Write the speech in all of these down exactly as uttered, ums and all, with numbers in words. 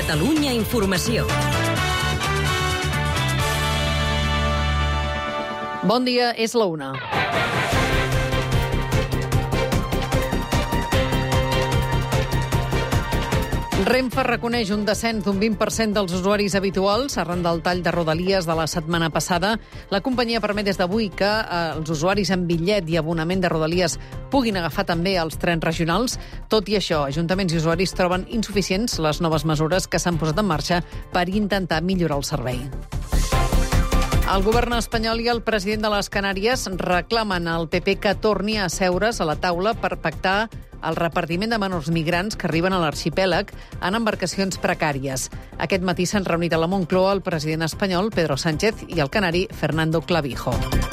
Catalunya Informació. Bon dia, és la una. Renfe reconeix un descens d'un vint per cent dels usuaris habituals arran del tall de Rodalies de la setmana passada. La companyia permet des d'avui que eh, els usuaris amb bitllet i abonament de Rodalies puguin agafar també els trens regionals. Tot i això, ajuntaments i usuaris troben insuficients les noves mesures que s'han posat en marxa per intentar millorar el servei. El govern espanyol i el president de les Canàries reclamen al P P que torni a asseure's a la taula per pactar el repartiment de menors migrants que arriben a l'arxipèlag en embarcacions precàries. Aquest matí s'han reunit a la Moncloa el president espanyol, Pedro Sánchez, i el canari, Fernando Clavijo.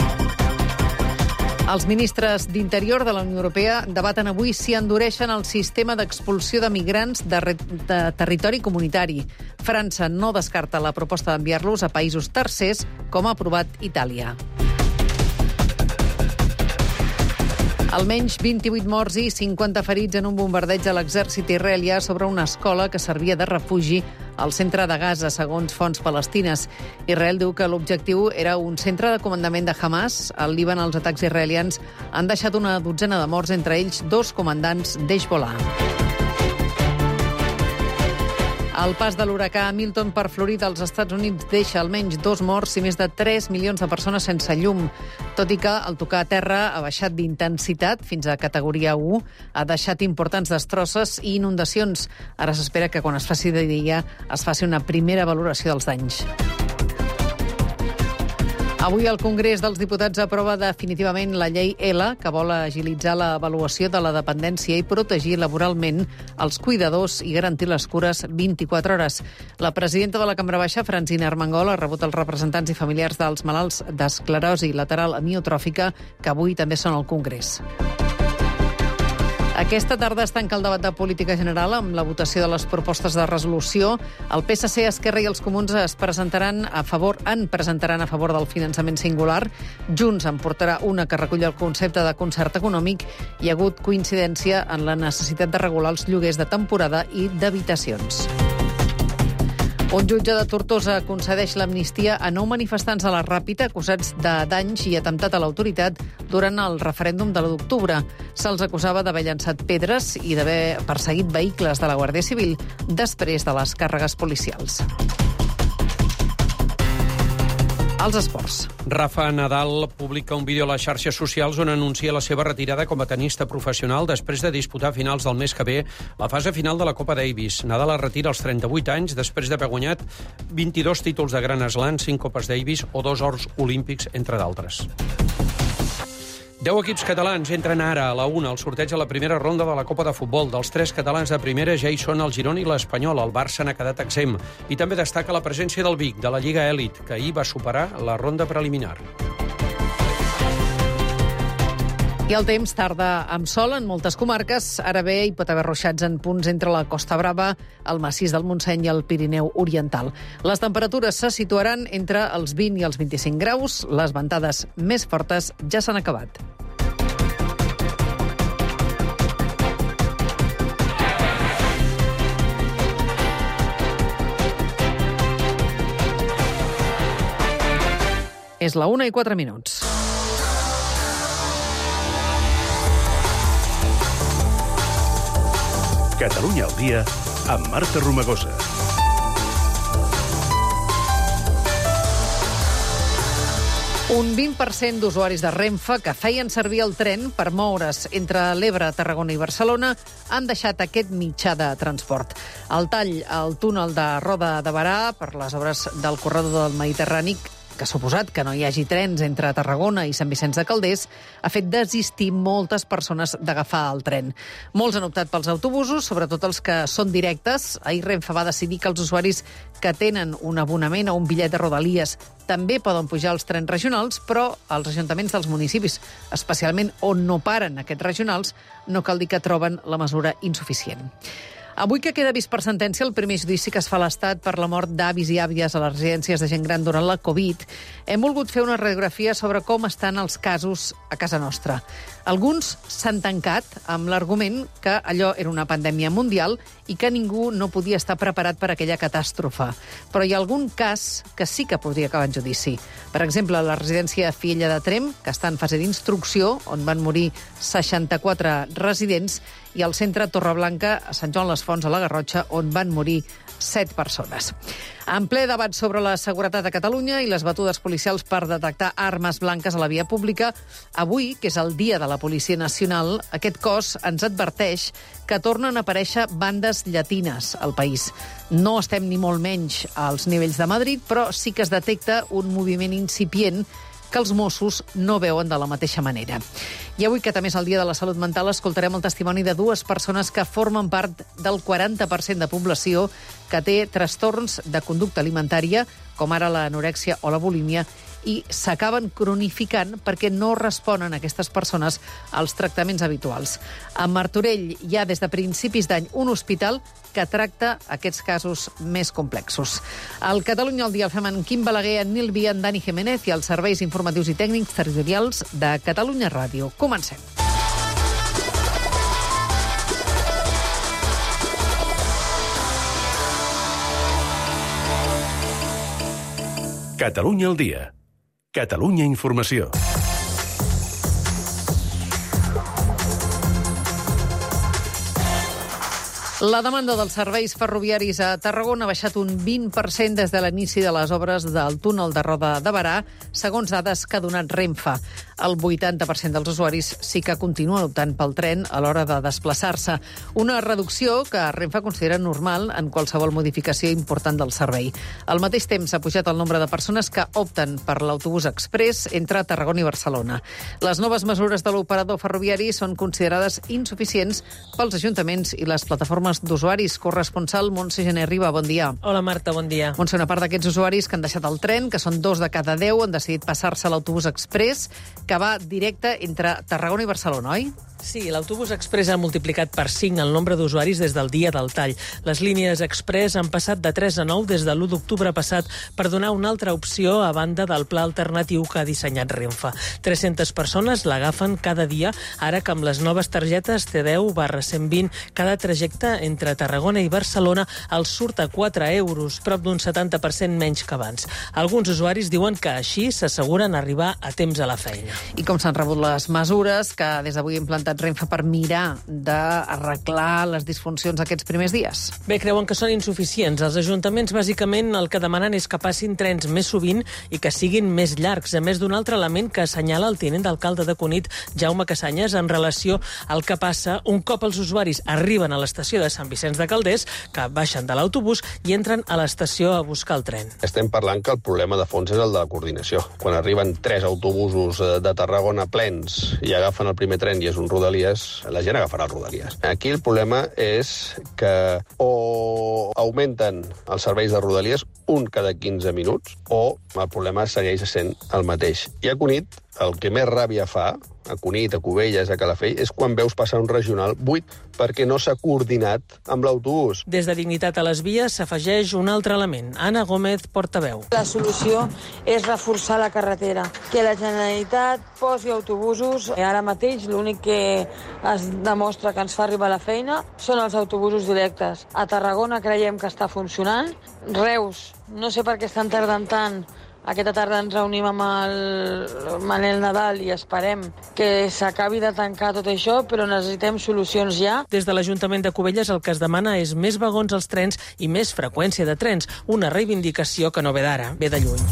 Els ministres d'Interior de la Unió Europea debaten avui si endureixen el sistema d'expulsió de migrants de, re... de territori comunitari. França no descarta la proposta d'enviar-los a països tercers, com ha aprovat Itàlia. Almenys vint-i-vuit morts i cinquanta ferits en un bombardeig a l'exèrcit israelià sobre una escola que servia de refugi al centre de Gaza, segons fonts palestines. Israel diu que l'objectiu era un centre de comandament de Hamas. Al Líban, els atacs israelians han deixat una dotzena de morts, entre ells dos comandants d'Hezbollah. El pas de l'huracà Milton per Florida als Estats Units deixa almenys dos morts i més de tres milions de persones sense llum. Tot i que el tocar a terra ha baixat d'intensitat fins a categoria u, ha deixat importants destrosses i inundacions. Ara s'espera que quan es faci de dia es faci una primera valoració dels danys. Avui el Congrés dels Diputats aprova definitivament la llei L, que vol agilitzar l'avaluació de la dependència i protegir laboralment els cuidadors i garantir les cures vint-i-quatre hores. La presidenta de la Cambra Baixa, Francina Armengol, ha rebut els representants i familiars dels malalts d'esclerosi lateral amiotròfica, que avui també són al Congrés. Aquesta tarda es tanca el debat de política general amb la votació de les propostes de resolució. El P S C, Esquerra i els Comuns es presentaran a favor, en presentaran a favor del finançament singular. Junts en portarà una que recull el concepte de concert econòmic. Hi ha hagut coincidència en la necessitat de regular els lloguers de temporada i d'habitacions. Un jutge de Tortosa concedeix l'amnistia a nou manifestants a la Ràpita acusats de danys i atemptat a l'autoritat durant el referèndum de l'u d'octubre. Se'ls acusava d'haver llançat pedres i d'haver perseguit vehicles de la Guàrdia Civil després de les càrregues policials. Els esports. Rafa Nadal publica un vídeo a les xarxes socials on anuncia la seva retirada com a tenista professional després de disputar a finals del mes que ve la fase final de la Copa Davis. Nadal es retira als trenta-vuit anys després d'haver guanyat vint-i-dos títols de Grand Slam, cinc Copes Davis o dos ors olímpics, entre d'altres. Deu equips catalans entren ara a la una al sorteig a la primera ronda de la Copa de Futbol. Dels tres catalans de primera ja hi són el Girona i l'Espanyol. El Barça n'ha quedat exempt. I també destaca la presència del Vic, de la Lliga Elit, que ahir va superar la ronda preliminar. I el temps tarda amb sol en moltes comarques. Ara bé, hi pot haver ruixats en punts entre la Costa Brava, el massís del Montseny i el Pirineu Oriental. Les temperatures se situaran entre els vint i els vint-i-cinc graus. Les ventades més fortes ja s'han acabat. És la una i quatre minuts. Catalunya al dia amb Marta Romagosa. Un vint per cent d'usuaris de Renfe que feien servir el tren per moure's entre l'Ebre, Tarragona i Barcelona han deixat aquest mitjà de transport. El tall al túnel de Roda de Berà per les obres del corredor del Mediterrani, que ha suposat que no hi hagi trens entre Tarragona i Sant Vicenç de Calders, ha fet desistir moltes persones d'agafar el tren. Molts han optat pels autobusos, sobretot els que són directes. Ahir Renfe va decidir que els usuaris que tenen un abonament o un bitllet de Rodalies també poden pujar als trens regionals, però els ajuntaments dels municipis, especialment on no paren aquests regionals, no cal dir que troben la mesura insuficient. Avui que queda vist per sentència el primer judici que es fa a l'Estat per la mort d'avis i àvies a les residències de gent gran durant la Covid, hem volgut fer una radiografia sobre com estan els casos a casa nostra. Alguns s'han tancat amb l'argument que allò era una pandèmia mundial i que ningú no podia estar preparat per aquella catàstrofe. Però hi ha algun cas que sí que podria acabar en judici. Per exemple, la residència Fiella de Tremp, que està en fase d'instrucció, on van morir seixanta-quatre residents, i al centre Torreblanca, a Sant Joan les Fonts, a la Garrotxa, on van morir set persones. En ple debat sobre la seguretat a Catalunya i les batudes policials per detectar armes blanques a la via pública, avui, que és el Dia de la Policia Nacional, aquest cos ens adverteix que tornen a aparèixer bandes llatines al país. No estem ni molt menys als nivells de Madrid, però sí que es detecta un moviment incipient que els Mossos no veuen de la mateixa manera. I avui, que també és el Dia de la Salut Mental, escoltarem el testimoni de dues persones que formen part del quaranta per cent de població que té trastorns de conducta alimentària, com ara l'anorèxia o la bulímia, i s'acaben cronificant perquè no responen aquestes persones als tractaments habituals. A Martorell hi ha des de principis d'any un hospital que tracta aquests casos més complexos. Al Catalunya al dia el fem en Quim Balaguer, en Nil Via, en Dani Jiménez i els serveis informatius i tècnics territorials de Catalunya Ràdio. Comencem. Catalunya al dia. Catalunya Informació. La demanda dels serveis ferroviaris a Tarragona ha baixat un vint per cent des de l'inici de les obres del túnel de Roda de Berà, segons dades que ha donat Renfe. El vuitanta per cent dels usuaris sí que continuen optant pel tren a l'hora de desplaçar-se. Una reducció que Renfe considera normal en qualsevol modificació important del servei. Al mateix temps ha pujat el nombre de persones que opten per l'autobús express entre Tarragona i Barcelona. Les noves mesures de l'operador ferroviari són considerades insuficients pels ajuntaments i les plataformes d'usuaris. Corresponsal Montse Gené Riba, bon dia. Hola Marta, bon dia. Montse, una part d'aquests usuaris que han deixat el tren, que són dos de cada deu, han decidit passar-se a l'autobús express, que va directe entre Tarragona i Barcelona, oi? Sí, l'autobús express ha multiplicat per cinc el nombre d'usuaris des del dia del tall. Les línies express han passat de tres a nou des de l'u d'octubre passat per donar una altra opció a banda del pla alternatiu que ha dissenyat Renfe. tres-centes persones l'agafen cada dia, ara que amb les noves targetes T deu barra cent vint cada trajecte entre Tarragona i Barcelona els surt a quatre euros, prop d'un setanta per cent menys que abans. Alguns usuaris diuen que així s'asseguren arribar a temps a la feina. I com s'han rebut les mesures que des d'avui ha implantat Renfe per mirar d'arreglar les disfuncions aquests primers dies? Bé, creuen que són insuficients. Els ajuntaments, bàsicament, el que demanen és que passin trens més sovint i que siguin més llargs, a més d'un altre element que assenyala el tinent d'alcalde de Cunit, Jaume Casanyes, en relació al que passa un cop els usuaris arriben a l'estació de Sant Vicenç de Calders, que baixen de l'autobús i entren a l'estació a buscar el tren. Estem parlant que el problema de fons és el de la coordinació. Quan arriben tres autobusos de Tarragona plens i agafen el primer tren i és un Rodalies, la gent agafarà el Rodalies. Aquí el problema és que o augmenten els serveis de Rodalies un cada quinze minuts o el problema segueix sent el mateix. I a Cunit, el que més ràbia fa, a Cunit, a Cubelles, a Calafell, és quan veus passar un regional buit perquè no s'ha coordinat amb l'autobús. Des de Dignitat a les Vies s'afegeix un altre element. Anna Gómez, portaveu. La solució és reforçar la carretera, que la Generalitat posi autobusos. Ara mateix l'únic que es demostra que ens fa arribar a la feina són els autobusos directes. A Tarragona creiem que està funcionant. Reus, no sé per què estan tardant tant. Aquesta tarda ens reunim amb el Manel Nadal i esperem que s'acabi de tancar tot això, però necessitem solucions ja. Des de l'Ajuntament de Cubelles el que es demana és més vagons als trens i més freqüència de trens, una reivindicació que no ve d'ara, ve de lluny.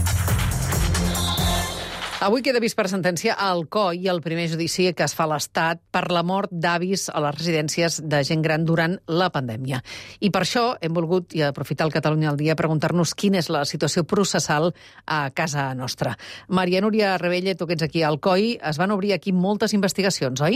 Avui queda vist per sentència a Alcoi el primer judici que es fa a l'Estat per la mort d'avis a les residències de gent gran durant la pandèmia. I per això hem volgut, i aprofitar el Catalunya al dia, preguntar-nos quina és la situació processal a casa nostra. Maria Núria Rebelle, tu que ets aquí a Alcoi, es van obrir aquí moltes investigacions, oi?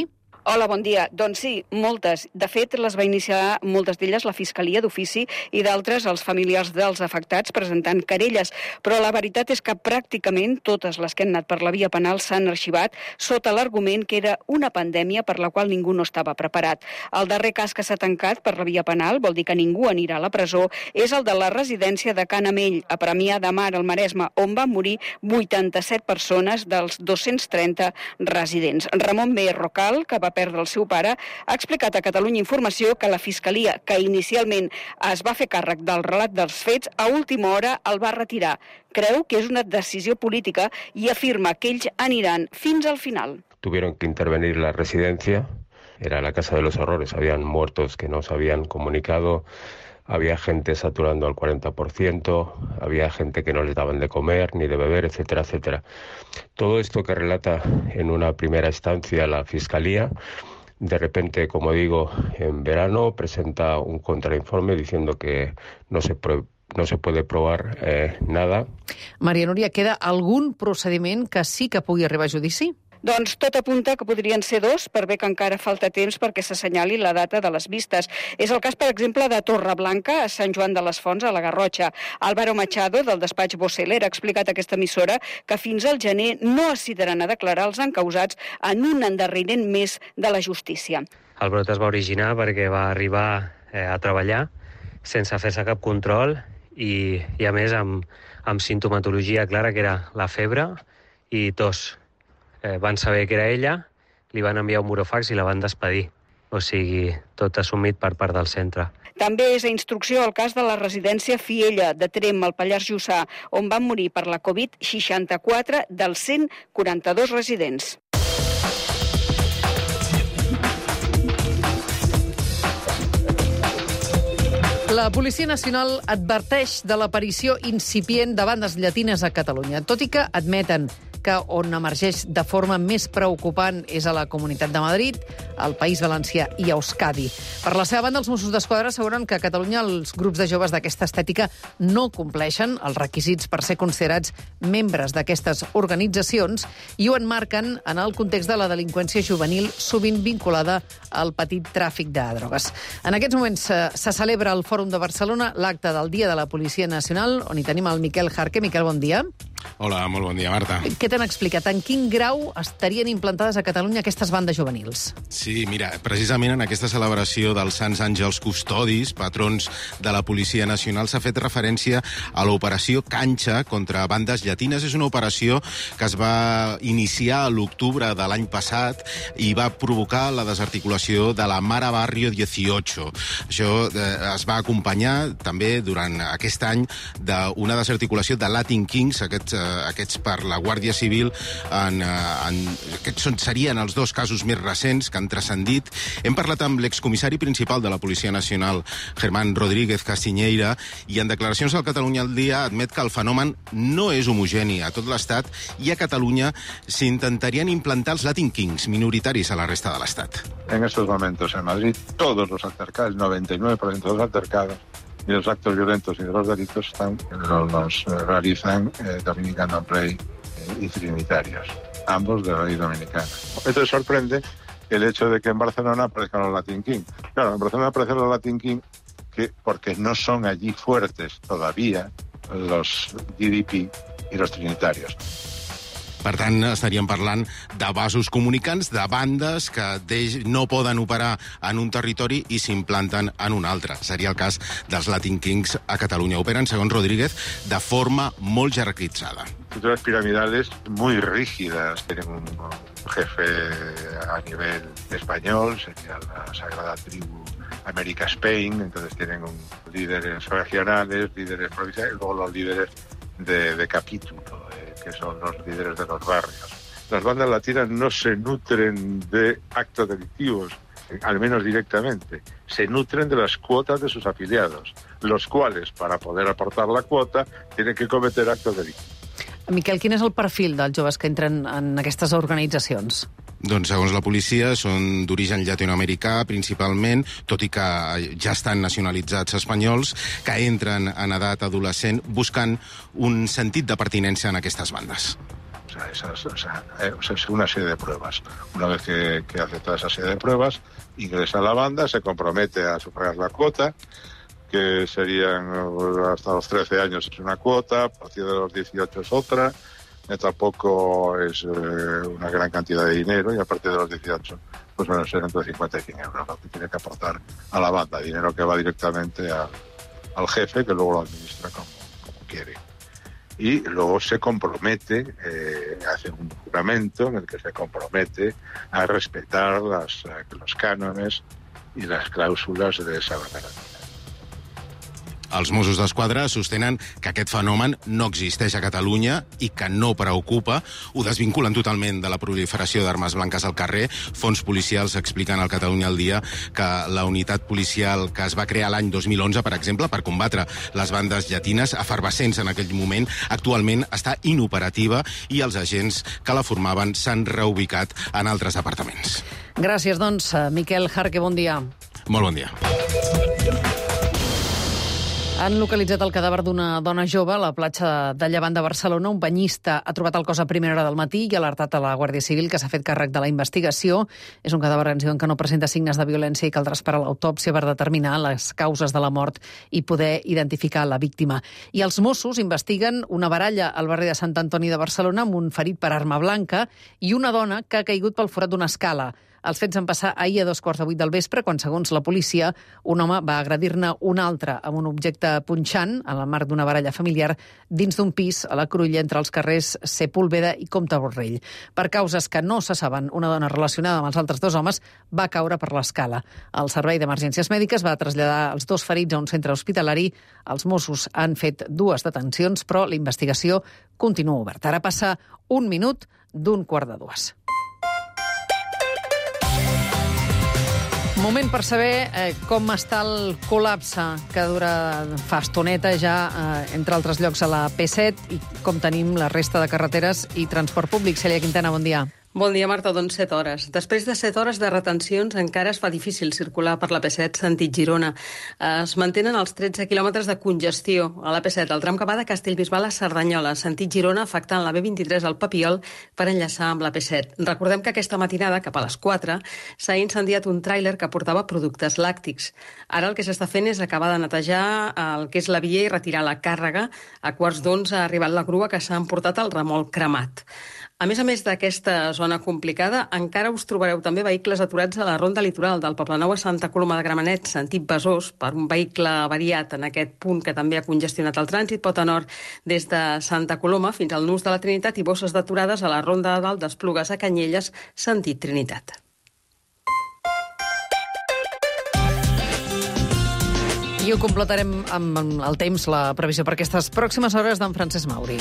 Hola, bon dia. Doncs sí, moltes. De fet, les va iniciar moltes d'elles la Fiscalia d'Ofici i d'altres els familiars dels afectats presentant querelles. Però la veritat és que pràcticament totes les que han anat per la via penal s'han arxivat sota l'argument que era una pandèmia per la qual ningú no estava preparat. El darrer cas que s'ha tancat per la via penal, vol dir que ningú anirà a la presó, és el de la residència de Can Amell, a Premià de Mar, al Maresme, on van morir vuitanta-set persones dels dos-cents trenta residents. Ramon B. Rocal, que va perdre el seu pare, ha explicat a Catalunya Informació que la Fiscalia, que inicialment es va fer càrrec del relat dels fets, a última hora el va retirar. Creu que és una decisió política i afirma que ells aniran fins al final. Tuvieron que intervenir la residencia, era la casa de los horrores, habían muertos que no se habían comunicado, había gente saturando al cuarenta por ciento, había gente que no les daban de comer ni de beber, etcétera, etcétera. Todo esto que relata en una primera instancia la Fiscalía, de repente, como digo, en verano presenta un contrainforme diciendo que no se pro- no se puede probar eh, nada. Maria Núria, queda algun procediment que sí que pugui arribar a judici? Doncs tot apunta que podrien ser dos, per bé que encara falta temps perquè s'assenyali la data de les vistes. És el cas, per exemple, de Torreblanca, a Sant Joan de les Fonts, a la Garrotxa. Álvaro Machado, del despatx Boceler, ha explicat a aquesta emissora que fins al gener no es citaran a declarar els encausats en un endarreriment més de la justícia. El brot es va originar perquè va arribar eh, a treballar sense fer-se cap control i, i a més, amb, amb sintomatologia clara, que era la febre i tos. Eh, van saber que era ella, li van enviar un burofax i la van despedir. O sigui, tot assumit per part del centre. També és a instrucció el cas de la residència Fiella, de Trem, al Pallars Jussà, on van morir per la covid seixanta-quatre dels cent quaranta-dos residents. La Policia Nacional adverteix de l'aparició incipient de bandes llatines a Catalunya, tot i que admeten que on emergeix de forma més preocupant és a la Comunitat de Madrid, al País Valencià i a Euskadi. Per la seva banda, els Mossos d'Esquadra asseguren que a Catalunya els grups de joves d'aquesta estètica no compleixen els requisits per ser considerats membres d'aquestes organitzacions i ho enmarquen en el context de la delinqüència juvenil sovint vinculada al petit tràfic de drogues. En aquests moments se, se celebra al Fòrum de Barcelona l'acte del Dia de la Policia Nacional, on hi tenim el Miquel Jarque. Miquel, bon dia. Hola, molt bon dia, Marta. Què t'han explicat? En quin grau estarien implantades a Catalunya aquestes bandes juvenils? Sí, mira, precisament en aquesta celebració dels Sants Àngels Custodis, patrons de la Policia Nacional, s'ha fet referència a l'operació Canxa contra bandes llatines. És una operació que es va iniciar a l'octubre de l'any passat i va provocar la desarticulació de la Mara Barrio dieciocho. Això eh, es va acompanyar també durant aquest any d'una desarticulació de Latin Kings, aquests aquests per la Guàrdia Civil, en, en, aquests són, serien els dos casos més recents que han transcendit. Hem parlat amb l'excomissari principal de la Policia Nacional, Germán Rodríguez Castiñeira, i en declaracions al Catalunya al Dia admet que el fenomen no és homogeni a tot l'Estat i a Catalunya s'intentarien implantar els Latin Kings, minoritaris a la resta de l'Estat. En estos momentos en Madrid, todos los altercados, el noventa y nueve por ciento de los altercados, y los actos violentos y de los delitos están, los, los realizan eh, Dominicano Play eh, y Trinitarios, ambos de la ley dominicana. Entonces sorprende el hecho de que en Barcelona aparezcan los Latin King. Claro, en Barcelona aparecen los Latin King que, porque no son allí fuertes todavía los G D P y los Trinitarios. Per tant, estaríem parlant de vasos comunicants, de bandes que deix, no poden operar en un territori i s'implanten en un altre. Seria el cas dels Latin Kings a Catalunya. Operen, segons Rodríguez, de forma molt jerarquitzada. Estructuras piramidales muy rígidas. Tienen un jefe a nivel español, sería la Sagrada Tribu América Spain, entonces tienen un, líderes regionales, líderes provinciales, y luego los líderes de, de capítulo, eh, que son los líderes de los barrios. Las bandas latinas no se nutren de actos delictivos, al menos directamente, se nutren de las cuotas de sus afiliados, los cuales, para poder aportar la cuota, tienen que cometer actos delictivos. Miquel, quin és el perfil dels joves que entren en aquestes organitzacions? Doncs, segons la policia, són d'origen llatinoamericà, principalment, tot i que ja estan nacionalitzats espanyols, que entren en edat adolescent buscant un sentit de pertinença en aquestes bandes. esa, esas, o sea, eh, o sea, una serie de pruebas. Una vez que, que hace toda esa serie de pruebas, ingresa a la banda, se compromete a sufragar la cuota, que serían hasta los trece años es una cuota, a partir de los dieciocho es otra, eh, tampoco es eh, una gran cantidad de dinero, y a partir de los dieciocho pues van a ser entre cincuenta y cien euros lo que tiene que aportar a la banda, dinero que va directamente a, al jefe, que luego lo administra como, como quiere. Y luego se compromete, eh, hace un juramento en el que se compromete a respetar las, los cánones y las clàusules de esa manera. Els Mossos d'Esquadra sostenen que aquest fenomen no existeix a Catalunya i que no preocupa. Ho desvinculen totalment de la proliferació d'armes blanques al carrer. Fons policials expliquen al Catalunya al Dia que la unitat policial que es va crear l'any dos mil onze, per exemple, per combatre les bandes llatines, efervescents en aquell moment, actualment està inoperativa i els agents que la formaven s'han reubicat en altres departaments. Gràcies, doncs, Miquel Jarque, bon dia. Molt bon dia. Han localitzat el cadàver d'una dona jove a la platja de Llevant de Barcelona. Un banyista ha trobat el cos a primera hora del matí i ha alertat a la Guàrdia Civil, que s'ha fet càrrec de la investigació. És un cadàver, ens diuen, que no presenta signes de violència i caldrà esperar l'autòpsia per determinar les causes de la mort i poder identificar la víctima. I els Mossos investiguen una baralla al barri de Sant Antoni de Barcelona amb un ferit per arma blanca i una dona que ha caigut pel forat d'una escala. Els fets van passar ahir a dos quarts de vuit del vespre, quan, segons la policia, un home va agredir-ne un altre amb un objecte punxant en el marc d'una baralla familiar dins d'un pis a la Cruïlla entre els carrers Sepúlveda i Comte Borrell. Per causes que no se saben, una dona relacionada amb els altres dos homes va caure per l'escala. El Servei d'Emergències Mèdiques va traslladar els dos ferits a un centre hospitalari. Els Mossos han fet dues detencions, però la investigació continua oberta. Ara passa un minut d'un quart de dues. Moment per saber eh, com està el col·lapse que dura fa estoneta ja, eh, entre altres llocs, a la P set, i com tenim la resta de carreteres i transport públic. Cèlia Quintana, bon dia. Bon dia, Marta. Doncs set hores. Després de set hores de retencions, encara es fa difícil circular per la P set sentit Girona. Es mantenen els tretze quilòmetres de congestió a la P set, el tram que va de Castellbisbal a Cerdanyola, sentit Girona, afectant la B vint-i-tres al Papiol per enllaçar amb la P set. Recordem que aquesta matinada, cap a les quatre, s'ha incendiat un tràiler que portava productes làctics. Ara el que s'està fent és acabar de netejar el que és la via i retirar la càrrega. A quarts d'onze ha arribat la grua que s'ha emportat el remolc cremat. A més a més d'aquesta zona complicada, encara us trobareu també vehicles aturats a la ronda litoral del Poblenou a Santa Coloma de Gramenet, sentit Besòs, per un vehicle avariat en aquest punt que també ha congestionat el trànsit. Pota Nord des de Santa Coloma fins al Nus de la Trinitat i bosses d'aturades a la ronda de dalt d'Esplugues a Canyelles, sentit Trinitat. I ho completarem amb el temps, la previsió per aquestes pròximes hores d'en Francesc Mauri.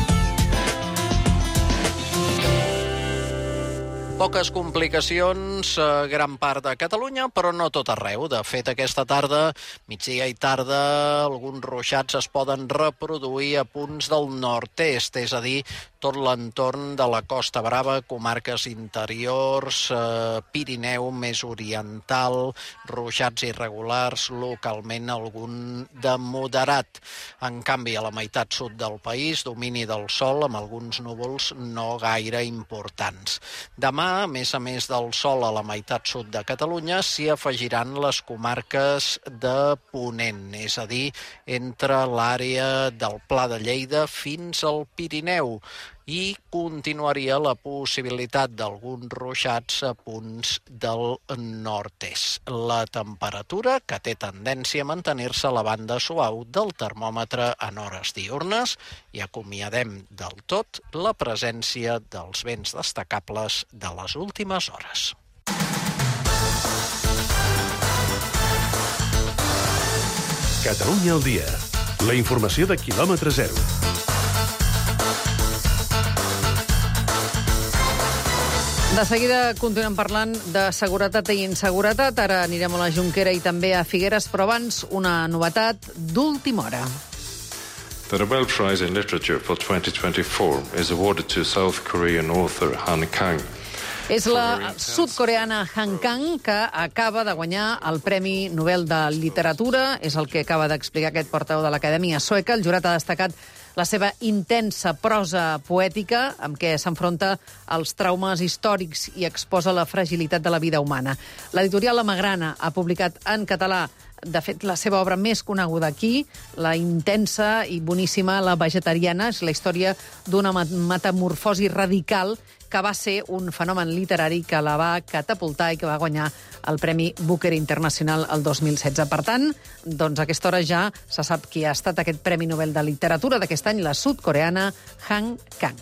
Poques complicacions a gran part de Catalunya, però no tot arreu. De fet, aquesta tarda, migdia i tarda, alguns ruixats es poden reproduir a punts del nord-est, és a dir, tot l'entorn de la Costa Brava, comarques interiors, eh, Pirineu més oriental, ruixats irregulars, localment algun de moderat. En canvi, a la meitat sud del país, domini del sol amb alguns núvols no gaire importants. Demà, a més a més del sol a la meitat sud de Catalunya, s'hi afegiran les comarques de Ponent, és a dir, entre l'àrea del Pla de Lleida fins al Pirineu, i continuaria la possibilitat d'alguns ruixats a punts del nord-est. La temperatura, que té tendència a mantenir-se a la banda suau del termòmetre en hores diürnes, i acomiadem del tot la presència dels vents destacables de les últimes hores. Catalunya al dia. La informació de quilòmetre zero. De seguida continuem parlant de seguretat i inseguretat. Ara anirem a la Jonquera i també a Figueres, però abans una novetat d'última hora. The Nobel Prize in Literature for twenty twenty-four is awarded to South Korean author Han Kang. És la sud-coreana Han Kang, que acaba de guanyar el Premi Nobel de Literatura. És el que acaba d'explicar aquest portaveu de l'Acadèmia Sueca. El jurat ha destacat la seva intensa prosa poètica amb què s'enfronta als traumes històrics i exposa la fragilitat de la vida humana. L'editorial La Magrana ha publicat en català, de fet, la seva obra més coneguda aquí, la intensa i boníssima La vegetariana, és la història d'una metamorfosi radical que va ser un fenomen literari que la va catapultar i que va guanyar el Premi Booker Internacional el dos mil setze. Per tant, doncs a aquesta hora ja se sap qui ha estat aquest Premi Nobel de Literatura d'aquest any, la sud-coreana Han Kang.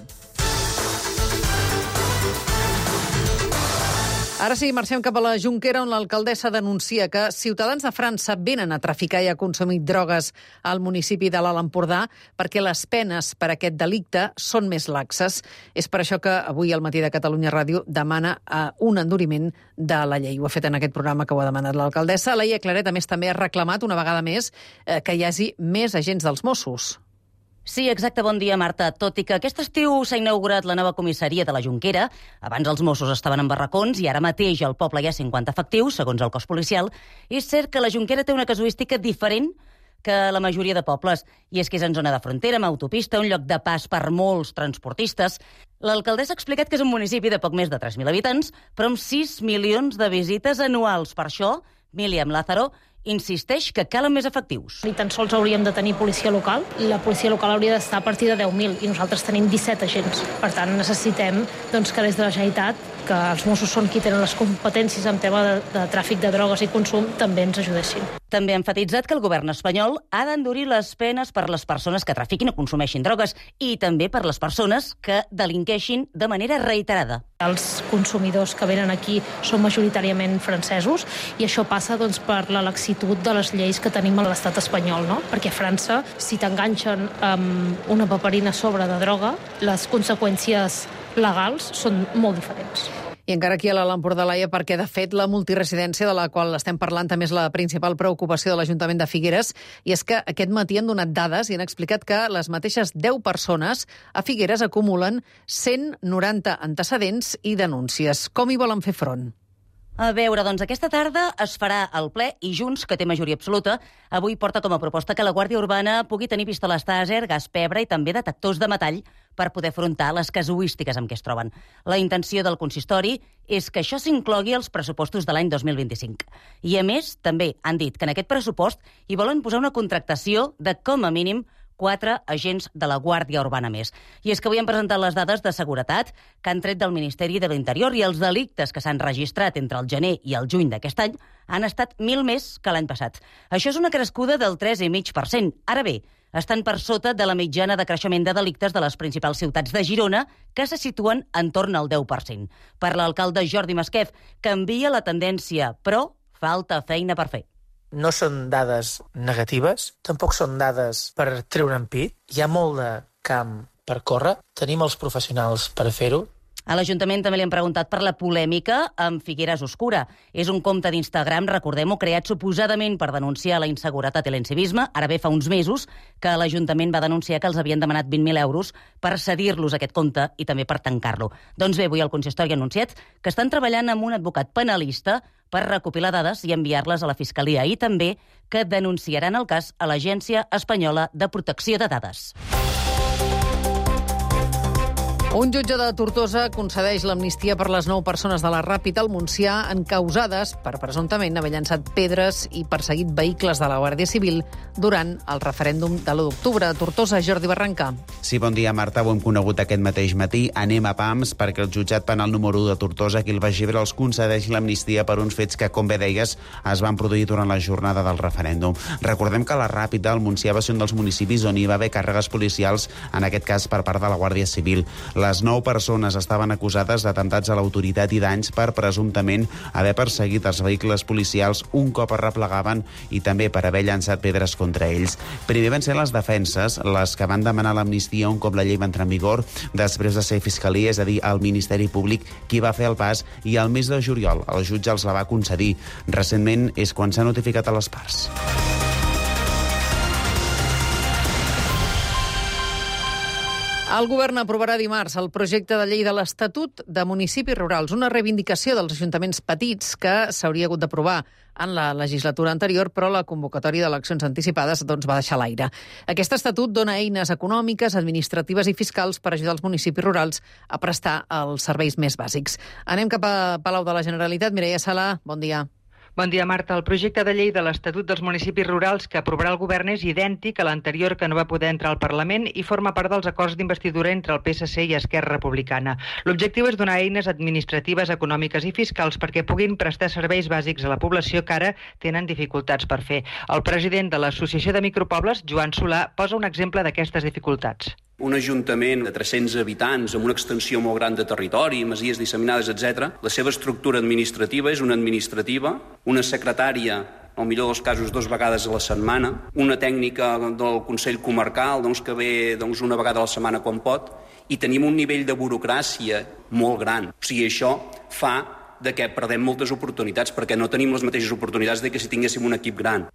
Ara sí, marxem cap a la Jonquera, on l'alcaldessa denuncia que ciutadans de França venen a traficar i a consumir drogues al municipi de l'Alt Empordà perquè les penes per aquest delicte són més laxes. És per això que avui al Matí de Catalunya Ràdio demana un enduriment de la llei. Ho ha fet en aquest programa que ho ha demanat l'alcaldessa. Laia Claret, a més, també ha reclamat una vegada més que hi hagi més agents dels Mossos. Sí, exacte. Bon dia, Marta. Tot i que aquest estiu s'ha inaugurat la nova comissaria de la Jonquera, abans els Mossos estaven en barracons i ara mateix al poble hi ha cinquanta efectius, segons el cos policial, és cert que la Jonquera té una casuística diferent que la majoria de pobles, i és que és en zona de frontera, amb autopista, un lloc de pas per molts transportistes. L'alcaldessa ha explicat que és un municipi de poc més de tres mil habitants, però amb sis milions de visites anuals. Per això, Míriam Lázaro insisteix que calen més efectius. Ni tan sols hauríem de tenir policia local. La policia local hauria d'estar a partir de deu mil i nosaltres tenim disset agents. Per tant, necessitem doncs, que des de la Generalitat, que els Mossos són qui tenen les competències en tema de, de tràfic de drogues i consum, també ens ajudessin. També ha enfatitzat que el govern espanyol ha d'endurir les penes per les persones que trafiquin o consumeixin drogues i també per les persones que delinqueixin de manera reiterada. Els consumidors que venen aquí són majoritàriament francesos i això passa doncs, per la laxitud de les lleis que tenim a l'estat espanyol, no? Perquè a França, si t'enganxen amb una paperina a sobre de droga, les conseqüències legals són molt diferents. I encara aquí a l'Alt Empordà, Laia, perquè, de fet, la multiresidència de la qual estem parlant també és la principal preocupació de l'Ajuntament de Figueres, i és que aquest matí han donat dades i han explicat que les mateixes deu persones a Figueres acumulen cent noranta antecedents i denúncies. Com hi volen fer front? A veure, doncs aquesta tarda es farà el ple i Junts, que té majoria absoluta, avui porta com a proposta que la Guàrdia Urbana pugui tenir pistoles tàser, gas pebre i també detectors de metall per poder afrontar les casuístiques amb què es troben. La intenció del consistori és que això s'inclogui als pressupostos de l'any dos mil vint-i-cinc. I, a més, també han dit que en aquest pressupost hi volen posar una contractació de, com a mínim, quatre agents de la Guàrdia Urbana més. I és que avui han presentat les dades de seguretat que han tret del Ministeri de l'Interior i els delictes que s'han registrat entre el gener i el juny d'aquest any han estat mil més que l'any passat. Això és una crescuda del tres coma cinc per cent. Ara bé, estan per sota de la mitjana de creixement de delictes de les principals ciutats de Girona, que se situen entorn al deu per cent. Per l'alcalde Jordi Masquef, canvia la tendència, però falta feina per fer. No són dades negatives, tampoc són dades per treure en pit. Hi ha molt de camp per córrer, tenim els professionals per fer-ho. A l'Ajuntament també li han preguntat per la polèmica amb Figueres Oscura. És un compte d'Instagram, recordem-ho, creat suposadament per denunciar la inseguretat i l'incivisme. Ara bé, fa uns mesos que l'Ajuntament va denunciar que els havien demanat vint mil euros per cedir-los aquest compte i també per tancar-lo. Doncs bé, avui el consistori ha anunciat que estan treballant amb un advocat penalista per recopilar dades i enviar-les a la Fiscalia i també que denunciaran el cas a l'Agència Espanyola de Protecció de Dades. Un jutge de Tortosa concedeix l'amnistia per les nou persones de la Ràpita al Montsià encausades per presumptament haver llançat pedres i perseguit vehicles de la Guàrdia Civil durant el referèndum de l'u d'octubre. A Tortosa, Jordi Barrancà. Sí, bon dia, Marta. Ho hem conegut aquest mateix matí. Anem a pams perquè el jutjat penal número u de Tortosa, aquí el Baix-Ebre, els concedeix l'amnistia per uns fets que, com bé deies, es van produir durant la jornada del referèndum. Recordem que la Ràpita, el Montsià, va ser un dels municipis on hi va haver càrregues policials, en aquest cas per part de la Guàrdia Civil. Les nou persones estaven acusades d'atemptats a l'autoritat i danys per presumptament haver perseguit els vehicles policials un cop es replegaven i també per haver llançat pedres contra ells. Primer van ser les defenses les que van demanar l'amnistia un cop la llei va entrar en vigor, després de ser Fiscalia, és a dir, el Ministeri Públic, qui va fer el pas, i al mes de juliol el jutge els la va concedir. Recentment és quan s'ha notificat a les parts. El govern aprovarà dimarts el projecte de llei de l'Estatut de Municipis Rurals, una reivindicació dels ajuntaments petits que s'hauria hagut d'aprovar en la legislatura anterior, però la convocatòria d'eleccions anticipades doncs, va deixar l'aire. Aquest estatut dona eines econòmiques, administratives i fiscals per ajudar els municipis rurals a prestar els serveis més bàsics. Anem cap a Palau de la Generalitat. Mireia Sala, bon dia. Bon dia, Marta. El projecte de llei de l'Estatut dels Municipis Rurals que aprovarà el govern és idèntic a l'anterior que no va poder entrar al Parlament i forma part dels acords d'investidura entre el P S C i Esquerra Republicana. L'objectiu és donar eines administratives, econòmiques i fiscals perquè puguin prestar serveis bàsics a la població que ara tenen dificultats per fer. El president de l'Associació de Micropobles, Joan Solà, posa un exemple d'aquestes dificultats. Un ajuntament de tres-cents habitants amb una extensió molt gran de territori, masies disseminades, etcètera, la seva estructura administrativa és una administrativa, una secretària, al millor dels casos, dues vegades a la setmana, una tècnica del Consell Comarcal, doncs, que ve doncs, una vegada a la setmana quan pot, i tenim un nivell de burocràcia molt gran. O sigui, això fa de que perdem moltes oportunitats, perquè no tenim les mateixes oportunitats de que si tinguéssim un equip gran.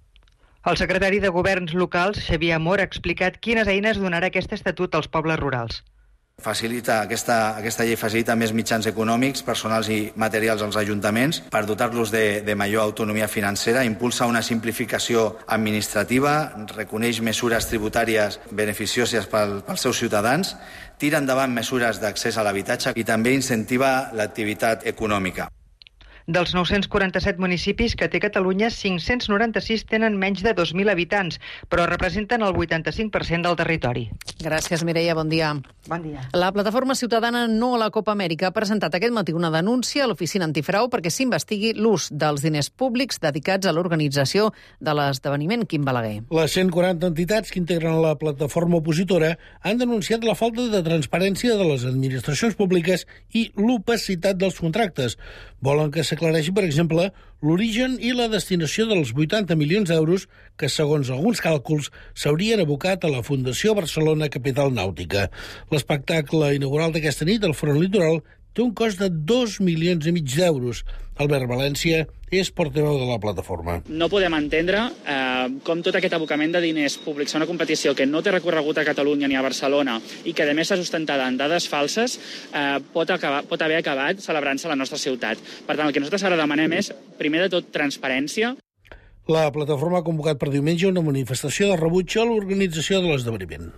El secretari de Governs Locals, Xavier Amor, ha explicat quines eines donarà aquest estatut als pobles rurals. Facilita, aquesta, aquesta llei facilita més mitjans econòmics, personals i materials als ajuntaments per dotar-los de, de major autonomia financera, impulsa una simplificació administrativa, reconeix mesures tributàries beneficioses pel, pels seus ciutadans, tira endavant mesures d'accés a l'habitatge i també incentiva l'activitat econòmica. Dels nou-cents quaranta-set municipis que té Catalunya, cinc-cents noranta-sis tenen menys de dos mil habitants, però representen el vuitanta-cinc per cent del territori. Gràcies, Mireia. Bon dia. Bon dia. La plataforma ciutadana No a la Copa Amèrica ha presentat aquest matí una denúncia a l'Oficina Antifrau perquè s'investigui l'ús dels diners públics dedicats a l'organització de l'esdeveniment. Quim Balaguer. Les cent quaranta entitats que integren la plataforma opositora han denunciat la falta de transparència de les administracions públiques i l'opacitat dels contractes. Volen que s'aclareixi, per exemple, l'origen i la destinació dels vuitanta milions d'euros que, segons alguns càlculs, s'haurien abocat a la Fundació Barcelona Capital Nàutica. L'espectacle inaugural d'aquesta nit, al Front Litoral, té un cost de dos milions i mig d'euros. Albert València és portaveu de la plataforma. No podem entendre eh, com tot aquest abocament de diners públics a una competició que no té recorregut a Catalunya ni a Barcelona i que, a més, està sustentada en dades falses, eh, pot, acabar, pot haver acabat celebrant-se a la nostra ciutat. Per tant, el que nosaltres ara demanem és, primer de tot, transparència. La plataforma ha convocat per diumenge una manifestació de rebuig a l'organització de l'esdeveniment.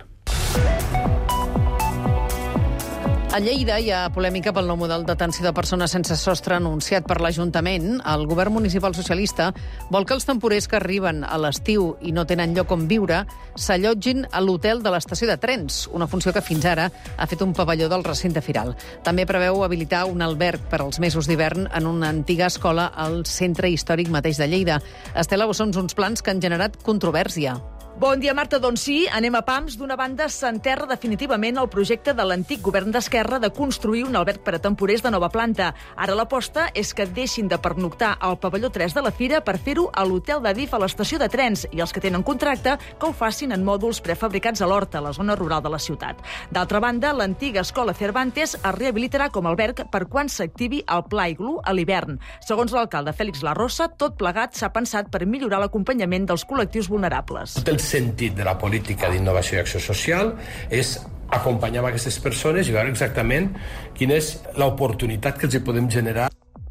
A Lleida hi ha polèmica pel nou model d'atenció de persones sense sostre anunciat per l'Ajuntament. El govern municipal socialista vol que els temporers que arriben a l'estiu i no tenen lloc on viure s'allotgin a l'hotel de l'estació de trens, una funció que fins ara ha fet un pavelló del recinte firal. També preveu habilitar un alberg per als mesos d'hivern en una antiga escola al centre històric mateix de Lleida. Estela Bossons, uns plans que han generat controvèrsia. Bon dia, Marta. Doncs sí, anem a pams. D'una banda, s'enterra definitivament el projecte de l'antic govern d'Esquerra de construir un alberg per a temporers de nova planta. Ara l'aposta és que deixin de pernoctar al pavelló tres de la Fira per fer-ho a l'hotel d'Adif a l'estació de trens i els que tenen contracte que ho facin en mòduls prefabricats a l'Horta, a la zona rural de la ciutat. D'altra banda, l'antiga escola Cervantes es rehabilitarà com a alberg per quan s'activi el Pla Iglú a l'hivern. Segons l'alcalde Fèlix Larrosa, tot plegat s'ha pensat per millorar l'acompanyament dels col·lectius vulnerables. El sentit de la política d'innovació i acció social és acompanyar aquestes persones i veure exactament quina és l'oportunitat que els hi podem generar.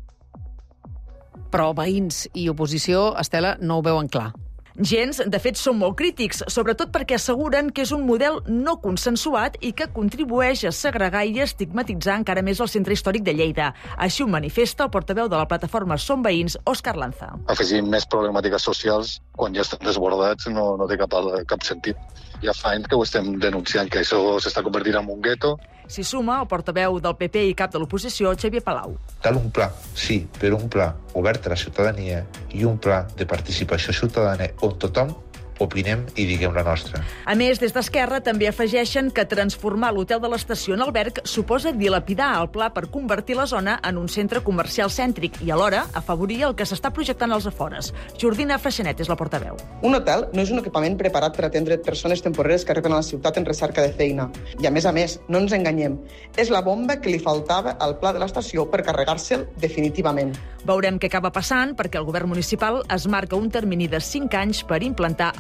Però veïns i oposició, Estela, no ho veuen clar. Gens, de fet, són molt crítics, sobretot perquè asseguren que és un model no consensuat i que contribueix a segregar i estigmatitzar encara més el centre històric de Lleida. Així ho manifesta el portaveu de la plataforma Som Veïns, Òscar Lanza. Afegir més problemàtiques socials quan ja estan desbordats no, no té cap, cap sentit. Ja fa anys que ho estem denunciant, que això s'està convertint en un gueto. S'hi suma el portaveu del P P i cap de l'oposició, Xavier Palau. Cal un pla, sí, però un pla obert a la ciutadania i un pla de participació ciutadana on tothom opinem i diguem la nostra. A més, des d'Esquerra també afegeixen que transformar l'hotel de l'estació en alberg suposa dilapidar el pla per convertir la zona en un centre comercial cèntric i alhora afavorir el que s'està projectant als afores. Jordina Freixenet és la portaveu. Un hotel no és un equipament preparat per atendre persones temporeres que arriben a la ciutat en recerca de feina. I a més a més, no ens enganyem, és la bomba que li faltava al pla de l'estació per carregar-se'l definitivament. Veurem què acaba passant perquè el govern municipal es marca un termini de cinc anys per implantar el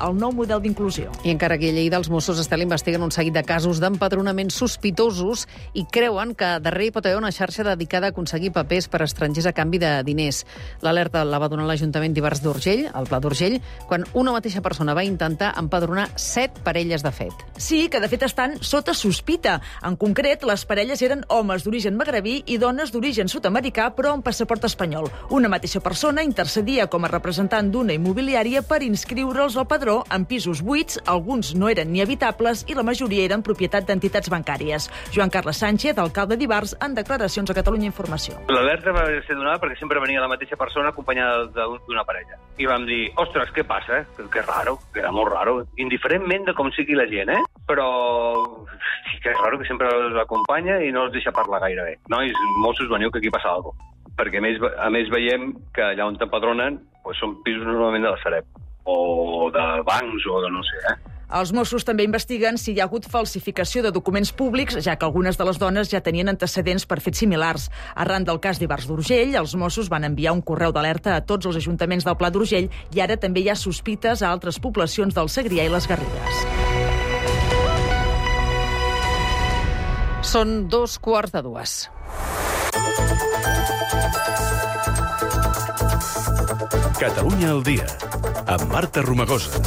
el nou model d'inclusió. I encara que a Lleida els Mossos Estel investiguen un seguit de casos d'empadronaments sospitosos i creuen que darrere hi pot haver una xarxa dedicada a aconseguir papers per a estrangers a canvi de diners. L'alerta la va donar l'Ajuntament d'Ivars d'Urgell, al Pla d'Urgell, quan una mateixa persona va intentar empadronar set parelles de fet. Sí, que de fet estan sota sospita. En concret, les parelles eren homes d'origen magrebí i dones d'origen sud-americà, però amb passaport espanyol. Una mateixa persona intercedia com a representant d'una immobiliària per inscriure'ls al padró en pisos buits, alguns no eren ni habitables i la majoria eren propietat d'entitats bancàries. Joan Carles Sánchez, alcalde d'Ivars, en declaracions a Catalunya Informació. L'alerta va ser donada perquè sempre venia la mateixa persona acompanyada d'una parella. I vam dir, ostres, què passa? Que, que raro, que era molt raro, indiferentment de com sigui la gent, eh? Però sí que és raro que sempre els acompanya i no els deixa parlar gaire bé. Nois, Mossos, veniu que aquí passa alguna cosa. Perquè a més, a més veiem que allà on t'empadronen pues són pisos normalment de la Sareb o de bancs o de no sé, eh? Els Mossos també investiguen si hi ha hagut falsificació de documents públics, ja que algunes de les dones ja tenien antecedents per fets similars. Arran del cas d'Ivars d'Urgell, els Mossos van enviar un correu d'alerta a tots els ajuntaments del Pla d'Urgell i ara també hi ha sospites a altres poblacions del Segrià i les Garrigues. Són dos quarts de dues. Catalunya al dia, amb Marta Romagosa.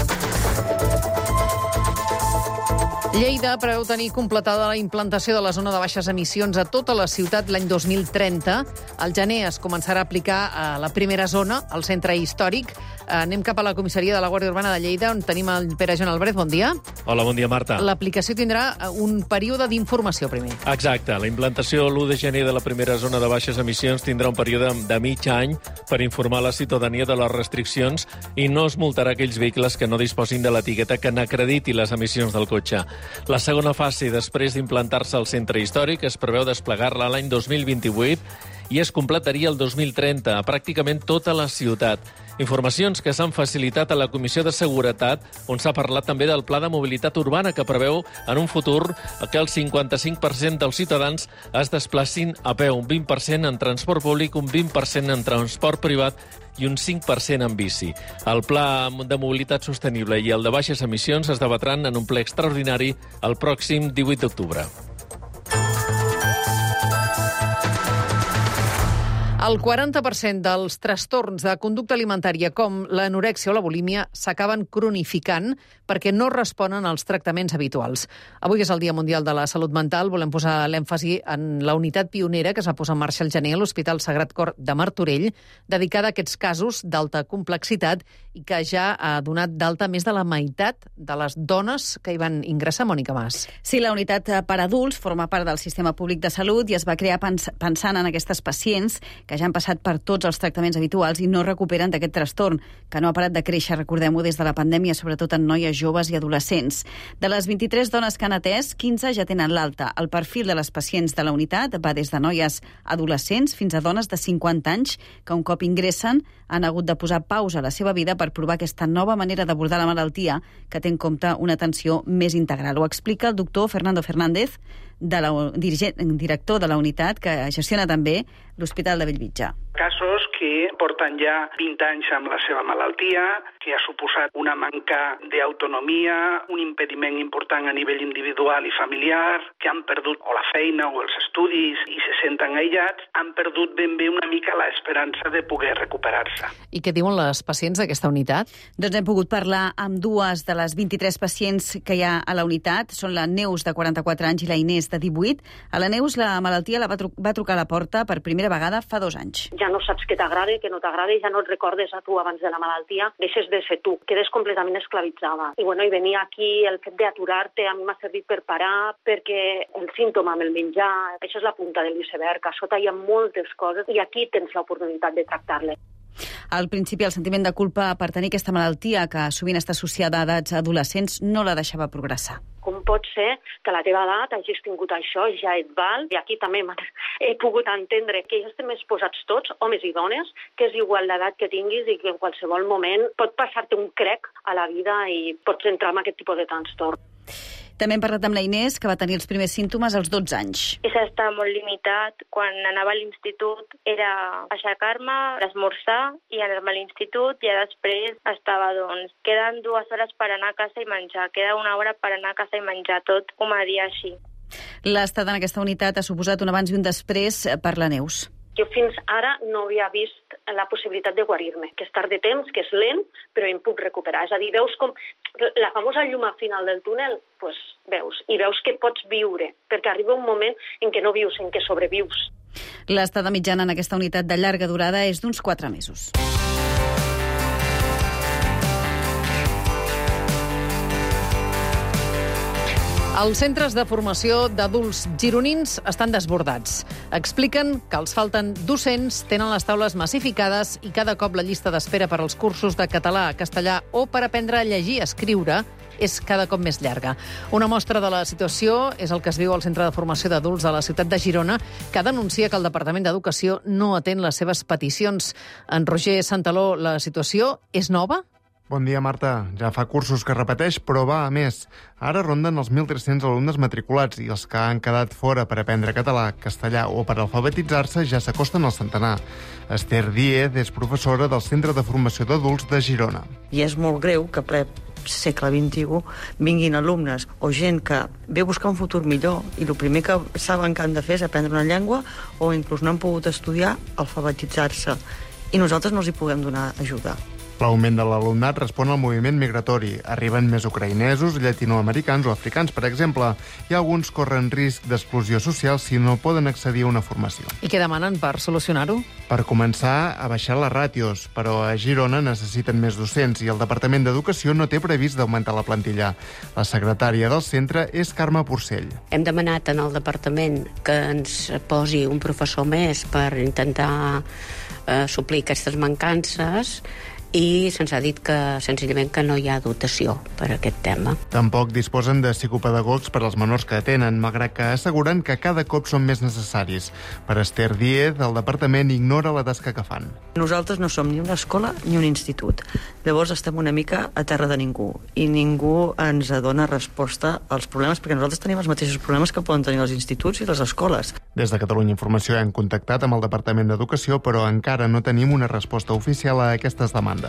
Lleida preveu tenir completada la implantació de la zona de baixes emissions a tota la ciutat l'any dos mil trenta. Al gener es començarà a aplicar a la primera zona, al centre històric. Anem cap a la comissaria de la Guàrdia Urbana de Lleida, on tenim el Pere Joan Álvarez. Bon dia. Hola, bon dia, Marta. L'aplicació tindrà un període d'informació primer. Exacte. La implantació l'u de gener de la primera zona de baixes emissions tindrà un període de mig any per informar la ciutadania de les restriccions i no es multarà aquells vehicles que no disposin de l'etiqueta que n'acrediti les emissions del cotxe. La segona fase, després d'implantar-se al centre històric, es preveu desplegar-la l'any dos mil vint-i-vuit i es completaria el dos mil trenta a pràcticament tota la ciutat. Informacions que s'han facilitat a la Comissió de Seguretat, on s'ha parlat també del Pla de Mobilitat Urbana, que preveu en un futur que el cinquanta-cinc per cent dels ciutadans es desplacin a peu, un vint per cent en transport públic, un vint per cent en transport privat i un cinc per cent en bici. El Pla de Mobilitat Sostenible i el de baixes emissions es debatran en un ple extraordinari el pròxim divuit d'octubre. El quaranta per cent dels trastorns de conducta alimentària, com l'anorèxia o la bulímia, s'acaben cronificant perquè no responen als tractaments habituals. Avui és el Dia Mundial de la Salut Mental. Volem posar l'èmfasi en la unitat pionera que es va posar en marxa al gener a l'Hospital Sagrat Cor de Martorell, dedicada a aquests casos d'alta complexitat i que ja ha donat d'alta més de la meitat de les dones que hi van ingressar. Mònica Mas. Sí, la unitat per adults forma part del sistema públic de salut i es va crear pens pensant en aquestes pacients que ja han passat per tots els tractaments habituals i no recuperen d'aquest trastorn, que no ha parat de créixer, recordem-ho, des de la pandèmia, sobretot en noies joves i adolescents. De les vint-i-tres dones que han atès, quinze ja tenen l'alta. El perfil de les pacients de la unitat va des de noies adolescents fins a dones de cinquanta anys que un cop ingressen han hagut de posar pausa a la seva vida per provar aquesta nova manera d'abordar la malaltia que té en compte una atenció més integral. Ho explica el doctor Fernando Fernández, de la, dirigent, director de la unitat que gestiona també l'Hospital de Bellvitge. Casos que porten ja vint anys amb la seva malaltia, que ha suposat una manca d'autonomia, un impediment important a nivell individual i familiar, que han perdut o la feina o els estudis i se senten aïllats, han perdut ben bé una mica l'esperança de poder recuperar-se. I què diuen les pacients d'aquesta unitat? Doncs hem pogut parlar amb dues de les vint-i-tres pacients que hi ha a la unitat. Són la Neus, de quaranta-quatre anys, i la Inés, de divuit. A la Neus la malaltia la va, tru va trucar a la porta per primera vegada fa dos anys. Ja no saps què t'agrada, què no t'agrada, ja no et recordes a tu abans de la malaltia, deixes de ser tu, quedes completament esclavitzada. I bueno, i venir aquí, el fet d'aturar-te, a mi m'ha servit per parar, perquè el símptoma amb el menjar, això és la punta de l'iceberg, a sota hi ha moltes coses i aquí tens l'oportunitat de tractar-les. Al principi, el sentiment de culpa per tenir aquesta malaltia, que sovint està associada a edats adolescents, no la deixava progressar. Com pot ser que a la teva edat hagis tingut això, ja et val? I aquí també he pogut entendre que ja estem exposats tots, homes i dones, que és igual l'edat que tinguis i que en qualsevol moment pot passar-te un crec a la vida i pots entrar en aquest tipus de trastorn. També hem parlat amb la Inés, que va tenir els primers símptomes als dotze anys. És estar molt limitat. Quan anava a l'institut era aixecar-me, esmorzar i anar-me a l'institut, i després estava, doncs, queden dues hores per anar a casa i menjar, queda una hora per anar a casa i menjar, tot com a dia així. L'estat en aquesta unitat ha suposat un abans i un després per la Neus. Jo fins ara no havia vist la possibilitat de guarir-me, que és tard de temps, que és lent, però em puc recuperar. És a dir, veus com la famosa llum al final del túnel, pues, veus, i veus que pots viure, perquè arriba un moment en què no vius, en què sobrevius. L'estada mitjana en aquesta unitat de llarga durada és d'uns quatre mesos. Els centres de formació d'adults gironins estan desbordats. Expliquen que els falten docents, tenen les taules massificades i cada cop la llista d'espera per als cursos de català, castellà o per aprendre a llegir i escriure és cada cop més llarga. Una mostra de la situació és el que es viu al Centre de Formació d'Adults de la ciutat de Girona, que denuncia que el Departament d'Educació no atén les seves peticions. En Roger Santaló, la situació és nova? Bon dia, Marta. Ja fa cursos que repeteix, però va a més. Ara ronden els mil tres-cents alumnes matriculats i els que han quedat fora per aprendre català, castellà o per alfabetitzar-se ja s'acosten al centenar. Esther Díez és professora del Centre de Formació d'Adults de Girona. I és molt greu que ple segle vint-i-u vinguin alumnes o gent que ve a buscar un futur millor i el primer que saben que han de fer és aprendre una llengua o inclús no han pogut estudiar, alfabetitzar-se. I nosaltres no els hi puguem donar ajuda. L'augment de l'alumnat respon al moviment migratori. Arriben més ucraïnesos, llatinoamericans o africans, per exemple, i alguns corren risc d'exclusió social si no poden accedir a una formació. I què demanen per solucionar-ho? Per començar, a baixar les ràtios, però a Girona necessiten més docents i el Departament d'Educació no té previst d'augmentar la plantilla. La secretària del centre és Carme Porcell. Hem demanat en el departament que ens posi un professor més per intentar eh, suplir aquestes mancances, i se'ns ha dit que senzillament que no hi ha dotació per a aquest tema. Tampoc disposen de psicopedagogs per als menors que atenen, malgrat que asseguren que cada cop són més necessaris. Per Esther Díez, el departament ignora la tasca que fan. Nosaltres no som ni una escola ni un institut. Llavors estem una mica a terra de ningú i ningú ens dona resposta als problemes, perquè nosaltres tenim els mateixos problemes que poden tenir els instituts i les escoles. Des de Catalunya Informació hem contactat amb el Departament d'Educació, però encara no tenim una resposta oficial a aquestes demandes.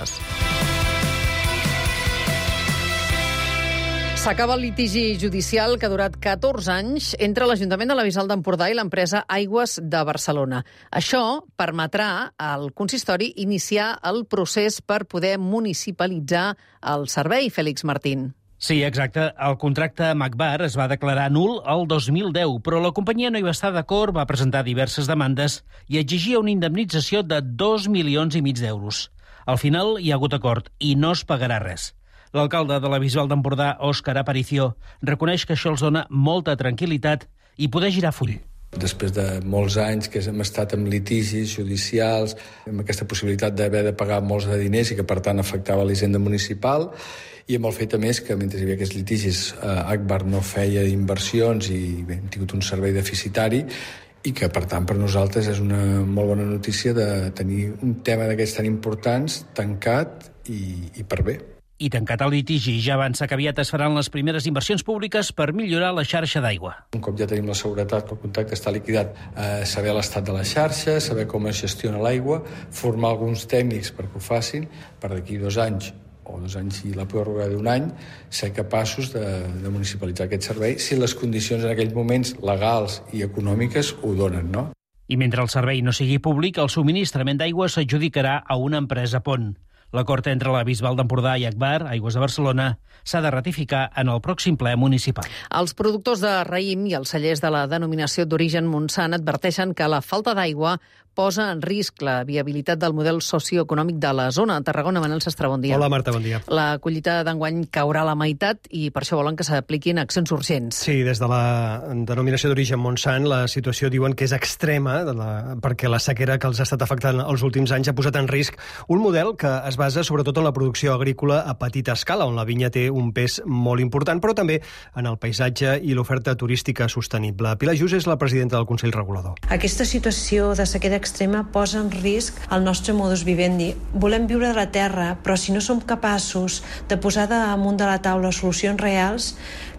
S'acaba el litigi judicial que ha durat catorze anys entre l'Ajuntament de la Bisbal d'Empordà i l'empresa Aigües de Barcelona. Això permetrà al consistori iniciar el procés per poder municipalitzar el servei, Fèlix Martín. Sí, exacte. El contracte amb Agbar es va declarar nul el dos mil deu, però la companyia no hi va estar d'acord, va presentar diverses demandes i exigia una indemnització de dos milions i mig d'euros. Al final hi ha hagut acord i no es pagarà res. L'alcalde de la Bisbal d'Empordà, Òscar Aparicio, reconeix que això els dona molta tranquil·litat i poder girar full. Després de molts anys que hem estat amb litigis judicials, amb aquesta possibilitat d'haver de pagar molts de diners i que, per tant, afectava l'hisenda municipal, i amb el fet, a més, que mentre hi havia aquests litigis, eh, Agbar no feia inversions i bé, hem tingut un servei deficitari, i que, per tant, per nosaltres és una molt bona notícia de tenir un tema d'aquests tan importants tancat i, i per bé. I tancat el litigi, ja avança que aviat es faran les primeres inversions públiques per millorar la xarxa d'aigua. Un cop ja tenim la seguretat que el contracte està liquidat, eh, saber l'estat de la xarxa, saber com es gestiona l'aigua, formar alguns tècnics perquè ho facin, per d'aquí dos anys o dos anys i la pròrroga d'un any, ser capaços de, de municipalitzar aquest servei si les condicions en aquells moments legals i econòmiques ho donen, no? I mentre el servei no sigui públic, el subministrament d'aigua s'adjudicarà a una empresa pont. L'acord entre la Bisbal d'Empordà i Agbar, Aigües de Barcelona, s'ha de ratificar en el pròxim ple municipal. Els productors de raïm i els cellers de la denominació d'origen Montsant adverteixen que la falta d'aigua posa en risc la viabilitat del model socioeconòmic de la zona. A Tarragona, Manel Sastre, bon dia. Hola, Marta, bon dia. La collita d'enguany caurà a la meitat i per això volen que s'apliquin accions urgents. Sí, des de la denominació d'origen Montsant la situació diuen que és extrema de la, perquè la sequera que els ha estat afectant els últims anys ha posat en risc un model que es basa sobretot en la producció agrícola a petita escala, on la vinya té un pes molt important, però també en el paisatge i l'oferta turística sostenible. Pilar Just és la presidenta del Consell Regulador. Aquesta situació de sequera extrema posa en risc el nostre modus vivendi. Volem viure de la terra, però si no som capaços de posar damunt de la taula solucions reals,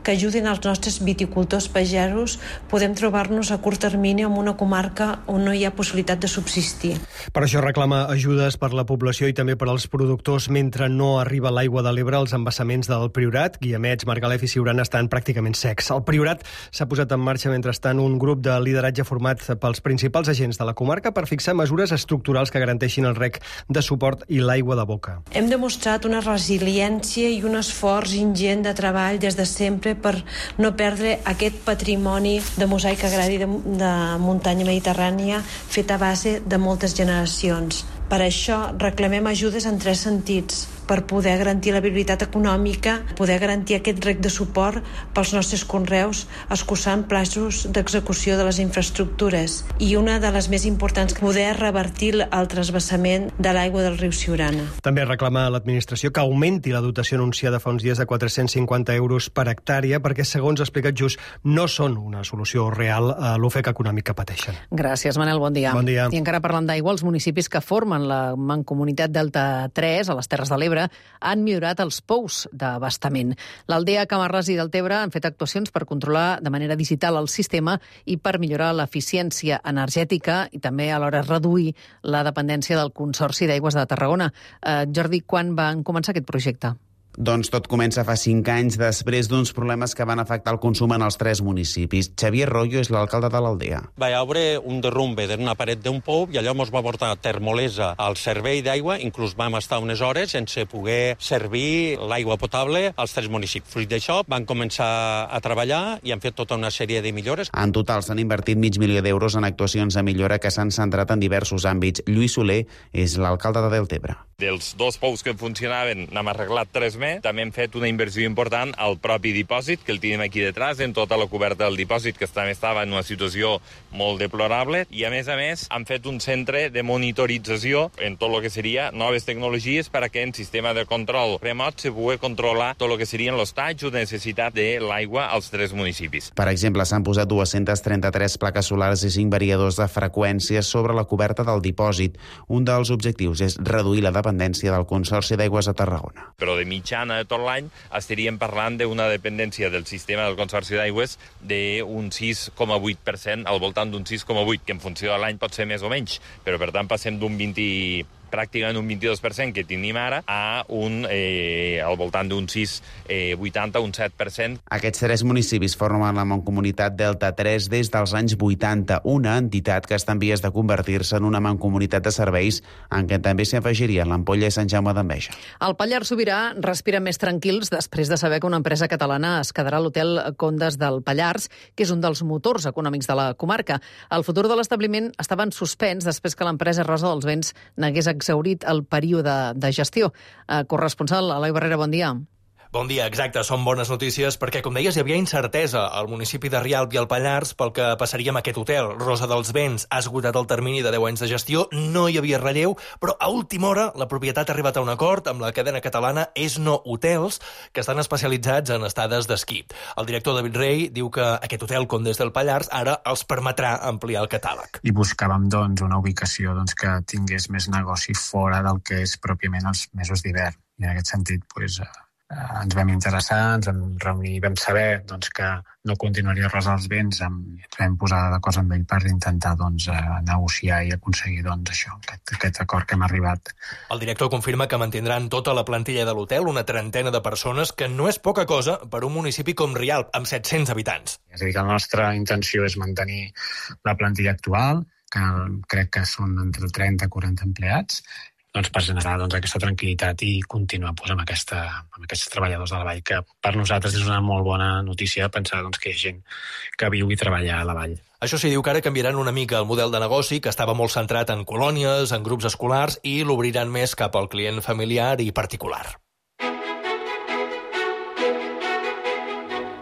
que ajudin els nostres viticultors pagesos, podem trobar-nos a curt termini en una comarca on no hi ha possibilitat de subsistir. Per això reclama ajudes per la població i també per als productors mentre no arriba l'aigua de l'Ebre als embassaments del Priorat. Guiamets, Margalef i Siurana estan pràcticament secs. Al Priorat s'ha posat en marxa mentrestant un grup de lideratge format pels principals agents de la comarca per fixar mesures estructurals que garanteixin el rec de suport i l'aigua de boca. Hem demostrat una resiliència i un esforç ingent de treball des de sempre per no perdre aquest patrimoni de mosaic agrari de, de muntanya mediterrània fet a base de moltes generacions. Per això reclamem ajudes en tres sentits, per poder garantir la viabilitat econòmica, poder garantir aquest rec de suport pels nostres conreus, escurçant plaços d'execució de les infraestructures i una de les més importants, poder revertir el transvasament de l'aigua del riu Siurana. També reclama a l'administració que augmenti la dotació anunciada fa uns dies de quatre-cents cinquanta euros per hectàrea perquè, segons ha explicat Just, no són una solució real a l'ofec econòmic que pateixen. Gràcies, Manel, bon dia. Bon dia. I encara parlant d'aigua, els municipis que formen la Mancomunitat Delta tres, a les Terres de l'Ebre, han millorat els pous d'abastament. L'Aldea, Camarles i Deltebre han fet actuacions per controlar de manera digital el sistema i per millorar l'eficiència energètica i també alhora reduir la dependència del Consorci d'Aigües de Tarragona. Eh, Jordi, quan van començar aquest projecte? Doncs tot comença fa cinc anys després d'uns problemes que van afectar el consum en els tres municipis. Xavier Royo és l'alcalde de l'Aldea. Va haver un derrumbe d'una paret d'un pou i allò ens va portar termolesa al servei d'aigua, inclús vam estar unes hores sense poder servir l'aigua potable als tres municipis. Fruit d'això van començar a treballar i han fet tota una sèrie de millores. En total s'han invertit mig milió d'euros en actuacions de millora que s'han centrat en diversos àmbits. Lluís Soler és l'alcalde de Deltebre. Dels dos pous que funcionaven n'hem arreglat tres més. També hem fet una inversió important al propi dipòsit, que el tenim aquí detrás, en tota la coberta del dipòsit, que també estava en una situació molt deplorable. I, a més a més, hem fet un centre de monitorització en tot el que seria noves tecnologies per a que en sistema de control remot se pugui controlar tot el que serien els talls o necessitat de l'aigua als tres municipis. Per exemple, s'han posat dues-centes trenta-tres plaques solars i cinc variadors de freqüències sobre la coberta del dipòsit. Un dels objectius és reduir la dependència del Consorci d'Aigües de Tarragona. Però de mitjana de tot l'any estaríem parlant d'una dependència del sistema del Consorci d'Aigües d'un sis coma vuit per cent, al voltant d'un sis coma vuit, que en funció de l'any pot ser més o menys, però per tant passem d'un vint pràcticament un vint-i-dos per cent que tenim ara a un, eh, al voltant d'un sis coma vuitanta, un set per cent. Aquests tres municipis formen la Mancomunitat Delta tres des dels anys vuitanta, una entitat que està en vies de convertir-se en una mancomunitat de serveis en què també s'hi afegiria l'Ampolla i Sant Jaume d'Enveja. El Pallars Sobirà respira més tranquils després de saber que una empresa catalana es quedarà a l'hotel Condes del Pallars, que és un dels motors econòmics de la comarca. El futur de l'establiment estava en suspens després que l'empresa Rosa dels Vents n'hagués exhaurit el període de gestió. Eh, corresponsal, Eloi Barrera, bon dia. Bon dia, exacte, són bones notícies perquè, com deies, hi havia incertesa al municipi de Rialp i al Pallars pel que passaria amb aquest hotel. Rosa dels Vents ha esgotat el termini de deu anys de gestió, no hi havia relleu, però a última hora la propietat ha arribat a un acord amb la cadena catalana Esno Hotels, que estan especialitzats en estades d'esquí. El director David Rey diu que aquest hotel Condes del Pallars ara els permetrà ampliar el catàleg. I buscàvem doncs, una ubicació doncs, que tingués més negoci fora del que és pròpiament els mesos d'hivern. I en aquest sentit, doncs, ens vam interessar, ens vam reunir i vam saber doncs, que no continuaria Rosa dels Vents, ens vam posar d'acord amb ell per intentar doncs, negociar i aconseguir doncs, això, aquest, aquest acord que hem arribat. El director confirma que mantindran tota la plantilla de l'hotel, una trentena de persones, que no és poca cosa per un municipi com Rialp, amb set-cents habitants. És a dir, que la nostra intenció és mantenir la plantilla actual, que crec que són entre trenta i quaranta empleats, doncs per generar doncs, aquesta tranquil·litat i continuar doncs, amb, aquesta, amb aquests treballadors de la vall, que per nosaltres és una molt bona notícia pensar doncs, que hi ha gent que viu i treballa a la vall. Això sí, diu que ara canviaran una mica el model de negoci, que estava molt centrat en colònies, en grups escolars, i l'obriran més cap al client familiar i particular.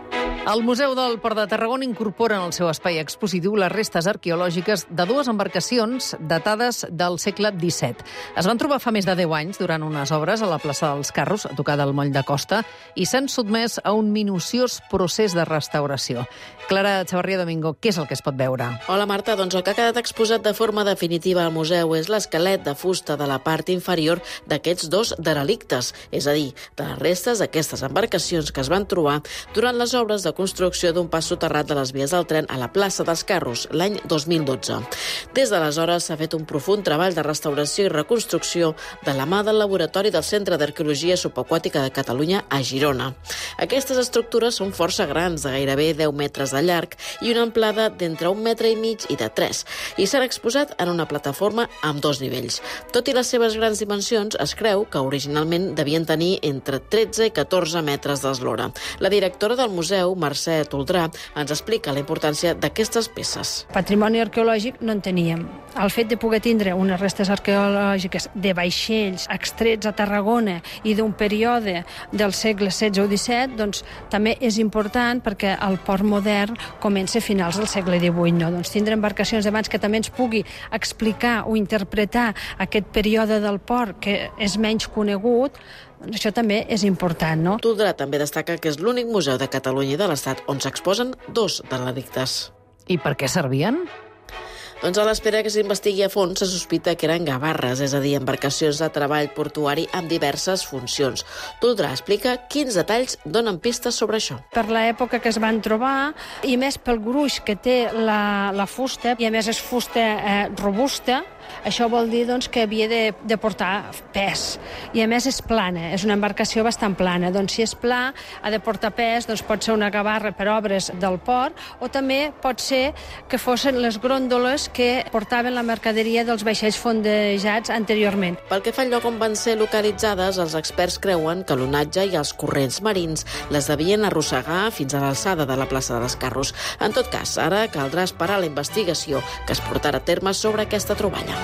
El Museu del Port de Tarragona incorpora en el seu espai expositiu les restes arqueològiques de dues embarcacions datades del segle disset. Es van trobar fa més de deu anys durant unes obres a la plaça dels Carros, a tocar del moll de Costa, i s'han sotmès a un minuciós procés de restauració. Clara Chavarría Domingo, què és el que es pot veure? Hola, Marta. Doncs el que ha quedat exposat de forma definitiva al museu és l'esquelet de fusta de la part inferior d'aquests dos derelictes, és a dir, de les restes d'aquestes embarcacions que es van trobar durant les obres de construcció d'un pas soterrat de les vies del tren a la plaça dels Carros l'any dos mil dotze. Des d'aleshores s'ha fet un profund treball de restauració i reconstrucció de la mà del Laboratori del Centre d'Arqueologia Subaquàtica de Catalunya a Girona. Aquestes estructures són força grans, de gairebé deu metres de llarg i una amplada d'entre un metre i mig i de tres, i s'han exposat en una plataforma amb dos nivells. Tot i les seves grans dimensions, es creu que originalment devien tenir entre tretze i catorze metres d'eslora. La directora del museu, Mercè Toldrà, ens explica la importància d'aquestes peces. Patrimoni arqueològic no en teníem. El fet de poder tindre unes restes arqueològiques de vaixells extrets a Tarragona i d'un període del segle setze o disset, doncs també és important perquè el port modern comença a finals del segle divuit. No? Doncs tindre embarcacions d'abans que també ens pugui explicar o interpretar aquest període del port que és menys conegut, això també és important, no? Toldrà també destaca que és l'únic museu de Catalunya i de l'Estat on s'exposen dos derelictes. I per què servien? Doncs a l'espera que s'investigui a fons, se sospita que eren gavarres, és a dir, embarcacions de treball portuari amb diverses funcions. Toldrà explica quins detalls donen pistes sobre això. Per l'època que es van trobar, i més pel gruix que té la, la fusta, i a més és fusta eh, robusta, això vol dir doncs, que havia de, de portar pes. I a més és plana, és una embarcació bastant plana. Doncs si és pla, ha de portar pes, doncs pot ser una gavarra per obres del port, o també pot ser que fossin les gròndoles que portaven la mercaderia dels vaixells fondejats anteriorment. Pel que fa al lloc on van ser localitzades, els experts creuen que l'onatge i els corrents marins les devien arrossegar fins a l'alçada de la plaça dels Carros. En tot cas, ara caldrà esperar la investigació que es portarà a terme sobre aquesta troballa.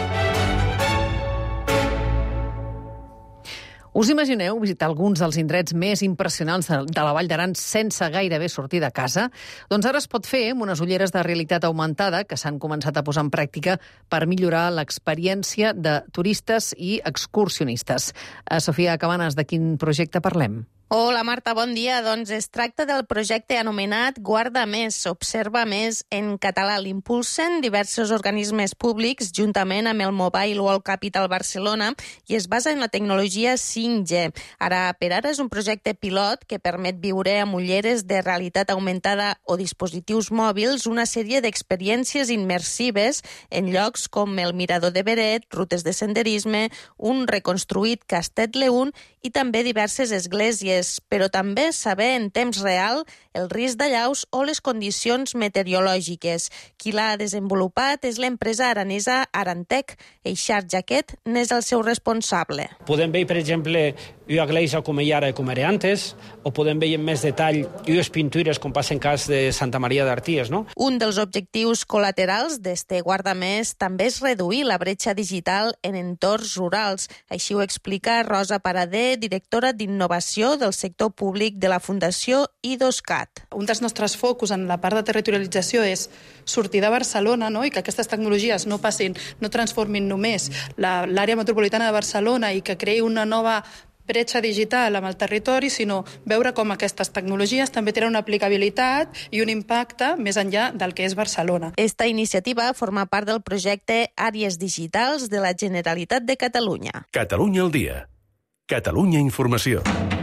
Us imagineu visitar alguns dels indrets més impressionants de la Vall d'Aran sense gairebé sortir de casa? Doncs ara es pot fer amb unes ulleres de realitat augmentada que s'han començat a posar en pràctica per millorar l'experiència de turistes i excursionistes. A Sofia Cabanes, de quin projecte parlem? Hola, Marta, bon dia. Doncs es tracta del projecte anomenat Guarda Més, Observa Més en català. L'impulsen diversos organismes públics juntament amb el Mobile World Capital Barcelona i es basa en la tecnologia cinc G. Ara, per ara, és un projecte pilot que permet viure amb ulleres de realitat augmentada o dispositius mòbils una sèrie d'experiències immersives en llocs com el Mirador de Beret, rutes de senderisme, un reconstruït Castell Leún i també diverses esglésies, però també saber en temps real el risc d'allaus o les condicions meteorològiques. Qui l'ha desenvolupat és l'empresa aranesa Arantec. Eixard Jaquet n'és el seu responsable. Podem veure, per exemple, una església com hi ara, com era antes, o podem veure en més detall unes pintures, com passa en cas de Santa Maria d'Arties, no? Un dels objectius col·laterals d'este Guarda Més també és reduir la bretxa digital en entorns rurals. Així ho explica Rosa Parader, directora d'innovació del sector públic de la Fundació IDOSCAT. Un dels nostres focus en la part de territorialització és sortir de Barcelona, no? I que aquestes tecnologies no passin, no transformin només l'àrea metropolitana de Barcelona i que creï una nova bretxa digital amb el territori, sinó veure com aquestes tecnologies també tenen una aplicabilitat i un impacte més enllà del que és Barcelona. Esta iniciativa forma part del projecte Àrees Digitals de la Generalitat de Catalunya. Catalunya al dia. Catalunya Informació.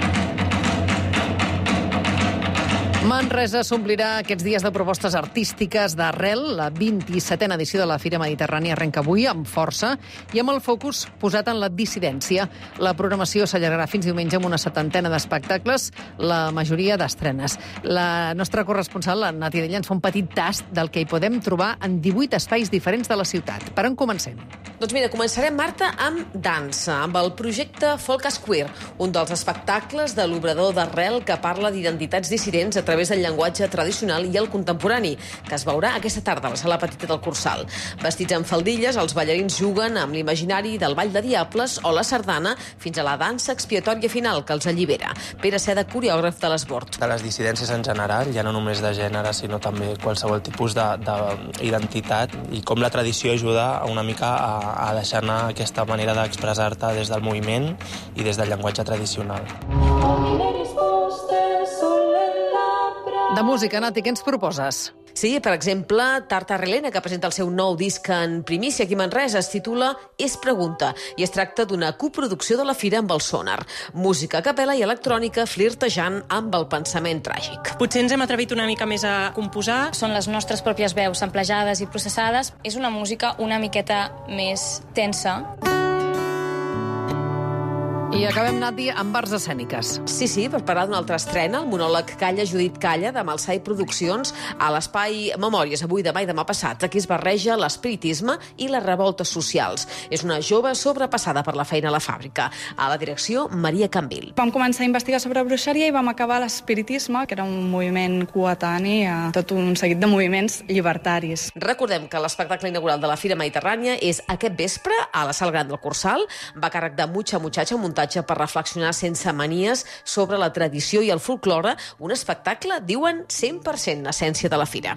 Manresa s'omplirà aquests dies de propostes artístiques d'arrel. La vint-i-setena edició de la Fira Mediterrània arrenca avui amb força i amb el focus posat en la dissidència. La programació s'allargarà fins diumenge amb una setantena d'espectacles, la majoria d'estrenes. La nostra corresponsal, la Nati Della, ens fa un petit tast del que hi podem trobar en divuit espais diferents de la ciutat. Per on comencem? Doncs mira, començarem, Marta, amb dansa, amb el projecte Folk Square, un dels espectacles de l'obrador d'Arrel que parla d'identitats dissidents a través del llenguatge tradicional i el contemporani, que es veurà aquesta tarda a la Sala Petita del Cursal. Vestits amb faldilles, els ballarins juguen amb l'imaginari del Ball de Diables o la sardana fins a la dansa expiatòria final que els allibera. Pere Seda, coreògraf de l'Esbord. De les dissidències en general, ja no només de gènere, sinó també qualsevol tipus d'identitat i com la tradició ajuda una mica a a deixar anar aquesta manera d'expressar-te des del moviment i des del llenguatge tradicional. De música, Nati, què ens proposes? Sí, per exemple, Tarta Relena, que presenta el seu nou disc en primícia aquí a Manresa, es titula És pregunta, i es tracta d'una coproducció de la fira amb el Sonar. Música a capella i electrònica flirtejant amb el pensament tràgic. Potser ens hem atrevit una mica més a composar. Són les nostres pròpies veus samplejades i processades. És una música una miqueta més tensa. I acabem, Nati, amb arts escèniques. Sí, sí, per parlar d'una altra estrena, el monòleg Calla, Judit Calla, de Malsai Produccions, a l'Espai Memòries, avui, demà i demà passat. Aquí es barreja l'espiritisme i les revoltes socials. És una jove sobrepassada per la feina a la fàbrica. A la direcció, Maria Cambil. Vam començar a investigar sobre bruixeria i vam acabar l'espiritisme, que era un moviment coetani a tot un seguit de moviments llibertaris. Recordem que l'espectacle inaugural de la Fira Mediterrània és aquest vespre a la Sala Gran del Cursal. Va a càrrec de Mucha Muchacha, un muntatge per reflexionar sense manies sobre la tradició i el folklore, un espectacle, diuen, cent per cent essència de la fira.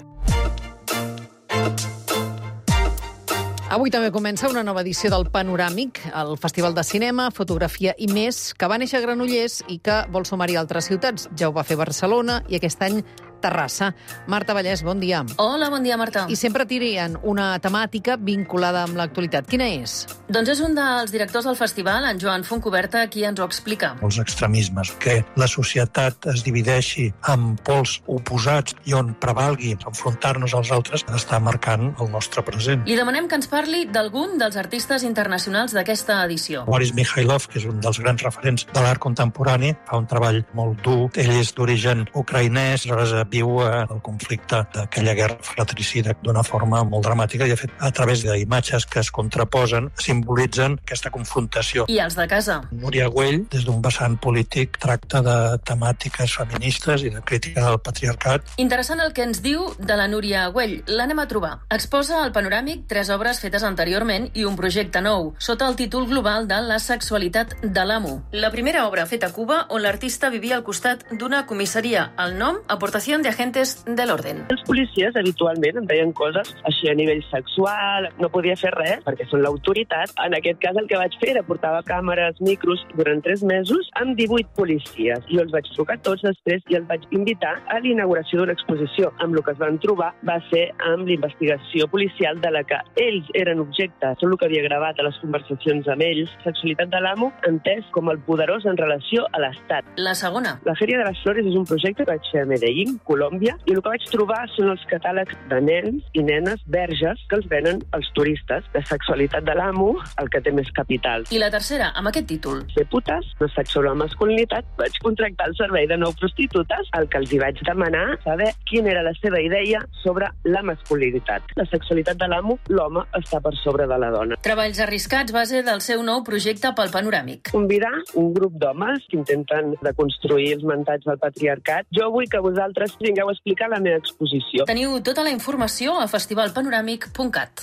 Avui també comença una nova edició del Panoràmic, el Festival de Cinema, Fotografia i més, que va néixer a Granollers i que vol sumar-hi altres ciutats. Ja ho va fer Barcelona i aquest any Terrassa. Marta Vallès, bon dia. Hola, bon dia, Marta. I sempre tirien una temàtica vinculada amb l'actualitat. Quina és? Doncs és un dels directors del festival, en Joan Fontcoberta, qui ens ho explica. Els extremismes, que la societat es divideixi en pols oposats i on prevalgui enfrontar-nos als altres, està marcant el nostre present. Li demanem que ens parli d'algun dels artistes internacionals d'aquesta edició. Boris Mikhailov, que és un dels grans referents de l'art contemporani, fa un treball molt dur. Ell és d'origen ucraïnès, aleshores viu el conflicte d'aquella guerra fratricida d'una forma molt dramàtica i, de fet, a través d'imatges que es contraposen, simbolitzen aquesta confrontació. I els de casa? Núria Güell, des d'un vessant polític, tracta de temàtiques feministes i de crítica del patriarcat. Interessant el que ens diu de la Núria Güell. L'anem a trobar. Exposa al Panoràmic tres obres fetes anteriorment i un projecte nou, sota el títol global de La sexualitat de l'amo. La primera obra feta a Cuba, on l'artista vivia al costat d'una comissaria. El nom, Aportació de agentes de l'orden. Els policies habitualment em deien coses així a nivell sexual, no podia fer res perquè són l'autoritat. En aquest cas el que vaig fer era portava càmeres, micros durant tres mesos amb divuit policies. Jo els vaig trucar tots després i els vaig invitar a l'inauguració d'una exposició. Amb el que es van trobar va ser amb l'investigació policial de la que ells eren objecte, tot el que havia gravat a les conversacions amb ells. Sexualitat de l'amo entès com el poderós en relació a l'Estat. La segona. La Fèria de les Flores és un projecte que vaig fer a Medellín, Colòmbia, i el que vaig trobar són els catàlegs de nens i nenes verges que els venen els turistes. De sexualitat de l'amo, el que té més capital. I la tercera, amb aquest títol. Ser putes, no sex sobre la masculinitat, vaig contractar el servei de nou prostitutes, el que els hi vaig demanar saber quina era la seva idea sobre la masculinitat. La sexualitat de l'amo, l'home està per sobre de la dona. Treballs arriscats, base del seu nou projecte pel Panoràmic. Convidar un grup d'homes que intenten deconstruir els mantats del patriarcat. Jo vull que vosaltres vingueu a explicar la meva exposició. Teniu tota la informació a festivalpanoràmic punt cat.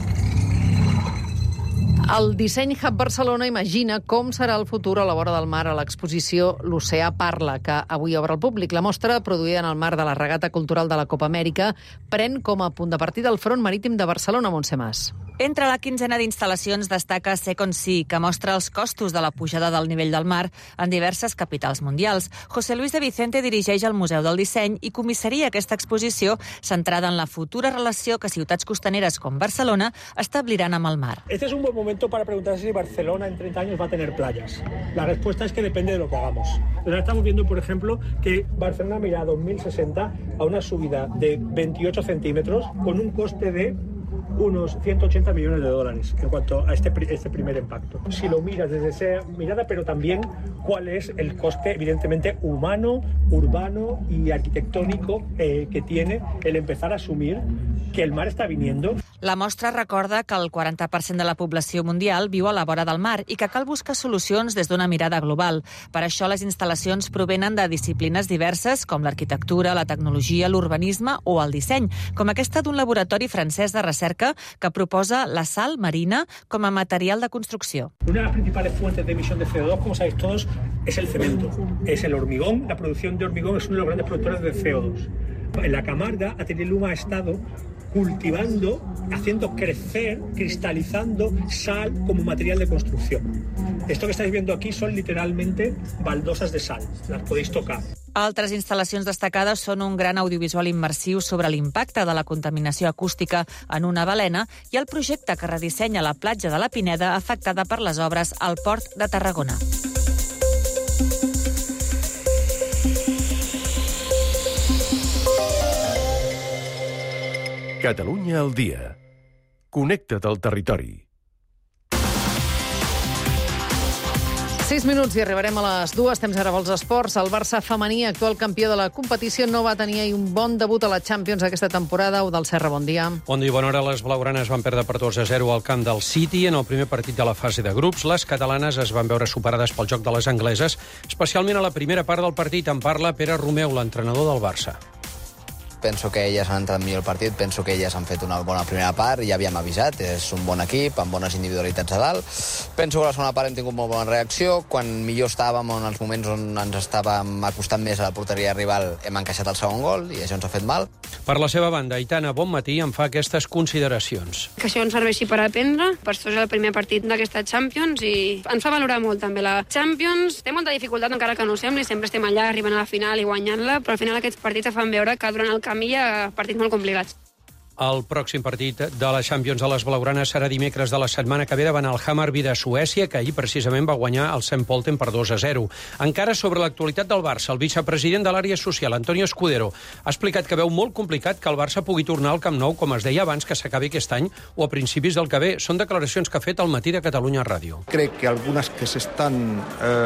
El Disseny Hub Barcelona imagina com serà el futur a la vora del mar a l'exposició L'Oceà Parla, que avui obre al públic. La mostra, produïda en el marc de la regata cultural de la Copa Amèrica, pren com a punt de partida el front marítim de Barcelona, Montse Mas. Entre la quinzena d'instal·lacions destaca Second Sea, que mostra els costos de la pujada del nivell del mar en diverses capitals mundials. José Luis de Vicente dirigeix el Museu del Disseny i comissaria aquesta exposició centrada en la futura relació que ciutats costaneres com Barcelona establiran amb el mar. Este es un buen momento para preguntarse si Barcelona en treinta años va a tener playas. La respuesta es que depende de lo que hagamos. Ahora estamos viendo, por ejemplo, que Barcelona mira a dos mil sesenta a una subida de veintiocho centímetros con un coste de unos ciento ochenta millones de dólares en cuanto a este, este primer impacto. Si lo miras desde esa mirada, pero también cuál es el coste, evidentemente, humano, urbano y arquitectónico eh, que tiene el empezar a asumir que el mar está viniendo. La mostra recorda que el quaranta per cent de la població mundial viu a la vora del mar i que cal buscar solucions des d'una mirada global. Per això les instal·lacions provenen de disciplines diverses com l'arquitectura, la tecnologia, l'urbanisme o el disseny, com aquesta d'un laboratori francès de recerca que proposa la sal marina com a material de construcció. Una de las principales fuentes de emisión de C O dos, como sabéis todos, es el cemento, es el hormigón. La producción de hormigón es uno de los grandes productores de C O dos. En la Camarga, Ateniluma ha estado cultivando, haciendo crecer, cristalizando sal como material de construcción. Esto que estáis viendo aquí son literalmente baldosas de sal, las podéis tocar. Altres instal·lacions destacades són un gran audiovisual immersiu sobre l'impacte de la contaminació acústica en una balena i el projecte que redissenya la platja de la Pineda afectada per les obres al Port de Tarragona. Catalunya al dia. Connecta't al territori. Sis minuts i arribarem a les dues. Temps ara pels esports. El Barça femení, actual campió de la competició, no va tenir un bon debut a la Champions aquesta temporada. Eudald Serra, bon dia. Bon dia i bona hora. Les blaugranes van perdre per dos a zero al camp del City en el primer partit de la fase de grups. Les catalanes es van veure superades pel joc de les angleses, especialment a la primera part del partit. En parla Pere Romeu, l'entrenador del Barça. Penso que elles han entrat millor el partit, penso que elles han fet una bona primera part, ja havíem avisat, és un bon equip, amb bones individualitats a dalt. Penso que a la segona part hem tingut molt bona reacció, quan millor estàvem, en els moments on ens estàvem acostant més a la porteria rival, hem encaixat el segon gol i això ens ha fet mal. Per la seva banda, Aitana Bonmatí en fa aquestes consideracions. Que això ens serveixi per aprendre, per això és el primer partit d'aquesta Champions i ens fa valorar molt també la Champions. Té molta dificultat, encara que no ho sembli, sempre estem allà, arribant a la final i guanyant-la, però al final aquests partits fan veure que durant el camí hi ha partits molt complicats. El pròxim partit de la Champions a les blaugranes serà dimecres de la setmana que ve davant el Hammarby de Suècia, que ahir precisament va guanyar el Sant Pölten per dos a zero. Encara sobre l'actualitat del Barça, el vicepresident de l'àrea social, Antonio Escudero, ha explicat que veu molt complicat que el Barça pugui tornar al Camp Nou, com es deia abans que s'acabi aquest any o a principis del que ve. Són declaracions que ha fet al matí de Catalunya Ràdio. Crec que algunes que s'estan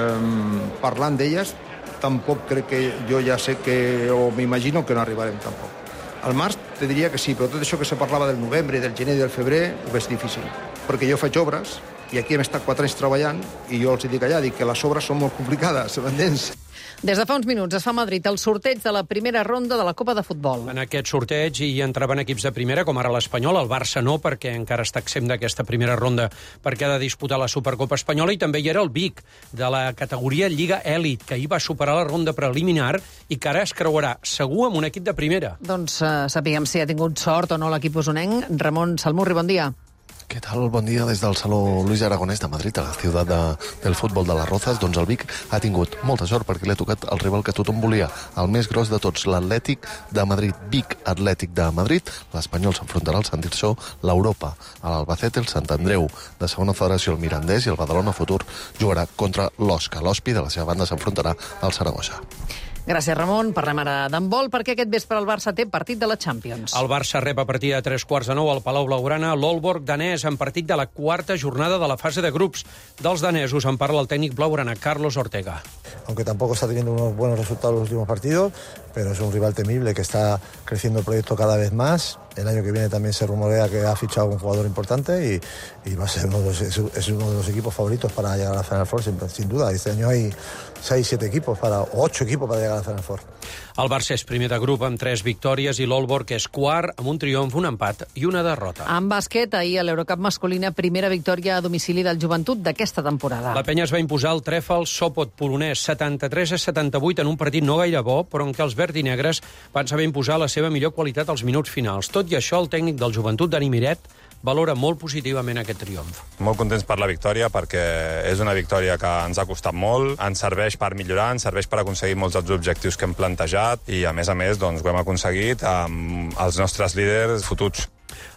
eh, parlant d'elles, tampoc crec que jo ja sé que, o m'imagino que no arribarem tampoc. Al març te diria que sí, però tot això que se parlava del novembre, del gener i del febrer ho veig difícil, perquè jo faig obres i aquí hem estat quatre anys treballant i jo els dic allà, dic que les obres són molt complicades, m'entens? Des de fa uns minuts es fa a Madrid el sorteig de la primera ronda de la Copa de Futbol. En aquest sorteig hi entraven equips de primera, com ara l'Espanyol, el Barça no, perquè encara està exempt d'aquesta primera ronda perquè ha de disputar la Supercopa Espanyola, i també hi era el Vic, de la categoria Lliga Elit, que ahir va superar la ronda preliminar i que ara es creuarà segur amb un equip de primera. Doncs uh, sapiguem si ha tingut sort o no l'equip usonenc. Ramon Salmurri, bon dia. ¿Qué tal? Bon dia des del Saló Luis Aragonés de Madrid, a la ciutat de, del futbol de les Rozas. Doncs el Vic ha tingut molta sort perquè li ha tocat el rival que tothom volia, el més gros de tots, l'Atlètic de Madrid. Vic Atlètic de Madrid. L'Espanyol s'enfrontarà al Sant Tirso, l'Europa, a l'Albacete, el Sant Andreu de segona federació, el Mirandés, i el Badalona Futur jugarà contra l'Osca. L'Hospi, de la seva banda, s'enfrontarà al Saragossa. Gràcies, Ramon. Parlem ara d'handbol, perquè aquest vespre el Barça té partit de la Champions. El Barça rep a partir de tres quarts de nou al Palau Blaugrana l'Aalborg danès en partit de la quarta jornada de la fase de grups. Dels danesos en parla el tècnic blaugrana, Carlos Ortega. Aunque tampoco está teniendo unos buenos resultados en los últimos partidos, pero es un rival temible que está creciendo el proyecto cada vez más. El año que viene también se rumorea que ha fichado un jugador importante y, y va a ser uno de los, es, es uno de los equipos favoritos para llegar a la Final Four, sin, sin duda. Este año hay seis, siete equipos, para, o ocho equipos para llegar a la Final Four. El Barça és primer de grup amb tres victòries i l'Aalborg és quart amb un triomf, un empat i una derrota. En bàsquet, ahir a l'Eurocup masculina, primera victòria a domicili del Joventut d'aquesta temporada. La penya es va imposar el Trèfol Sopot polonès setanta-tres a setanta-vuit en un partit no gaire bo, però en què els verds i negres van saber imposar la seva millor qualitat als minuts finals. Tot i això, el tècnic del Joventut, Dani Miret, valora molt positivament aquest triomf. Molt contents per la victòria, perquè és una victòria que ens ha costat molt, ens serveix per millorar, ens serveix per aconseguir molts dels objectius que hem plantejat i, a més a més, doncs, ho hem aconseguit amb els nostres líders fotuts.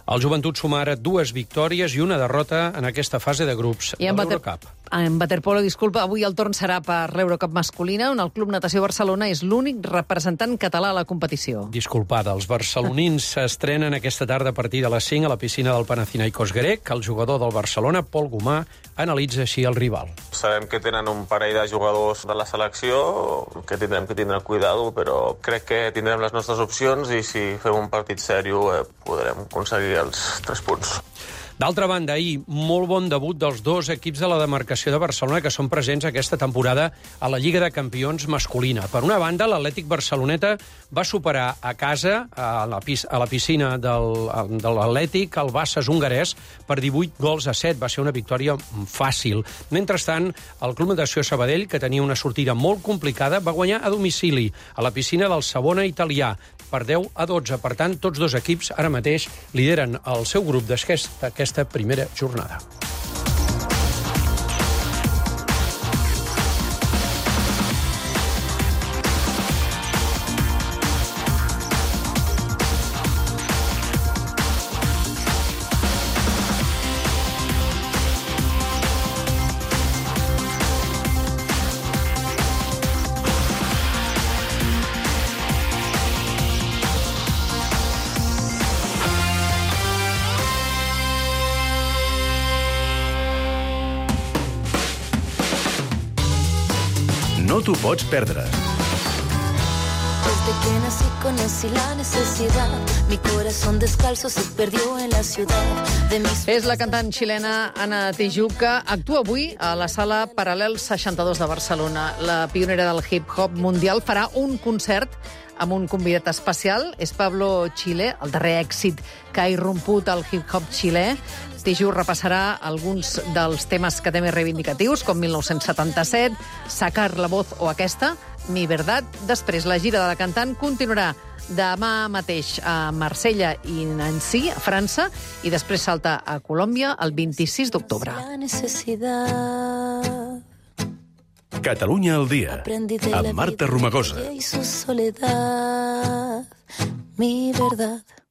El Joventut suma ara dues victòries i una derrota en aquesta fase de grups I de en l'Eurocup. En waterpolo, disculpa, avui el torn serà per l'Eurocup masculina, on el Club Natació Barcelona és l'únic representant català a la competició. Disculpada, els barcelonins s'estrenen aquesta tarda a partir de les cinc a la piscina del Panathinaikos grec. El jugador del Barcelona, Pol Gomà, analitza així el rival. Sabem que tenen un parell de jugadors de la selecció, que tindrem que tindre cuidado, però crec que tindrem les nostres opcions i si fem un partit seriós eh, podrem aconseguir els tres punts. D'altra banda, ahir, molt bon debut dels dos equips de la demarcació de Barcelona que són presents aquesta temporada a la Lliga de Campions masculina. Per una banda, l'Atlètic Barceloneta va superar a casa, a la, a la piscina del, de l'Atlètic, el Bassas hongarès, per divuit gols a set. Va ser una victòria fàcil. Mentrestant, el Club Natació Sabadell, que tenia una sortida molt complicada, va guanyar a domicili a la piscina del Savona italià per deu a dotze. Per tant, tots dos equips ara mateix lideren el seu grup d'aquesta aquesta primera jornada. No t'ho pots perdre. Desde que nací conocí la necesidad. Mi corazón descalzo se perdió en la ciudad. De mis... És la cantant xilena Ana Tijoux, actua avui a la sala Paral·lel seixanta-dos de Barcelona. La pionera del hip-hop mundial farà un concert amb un convidat especial. És Pablo Chile, el darrer èxit que ha irromput el hip-hop xilè. Tijoux repassarà alguns dels temes que té més reivindicatius, com mil nou-cents setanta-set, Sacar la voz o aquesta, Mi verdad. Després, la gira de la cantant continuarà demà mateix a Marsella i Nancy, a França, i després salta a Colòmbia el vint-i-sis d'octubre. Catalunya al dia, amb Marta Romagosa. Mi verdad.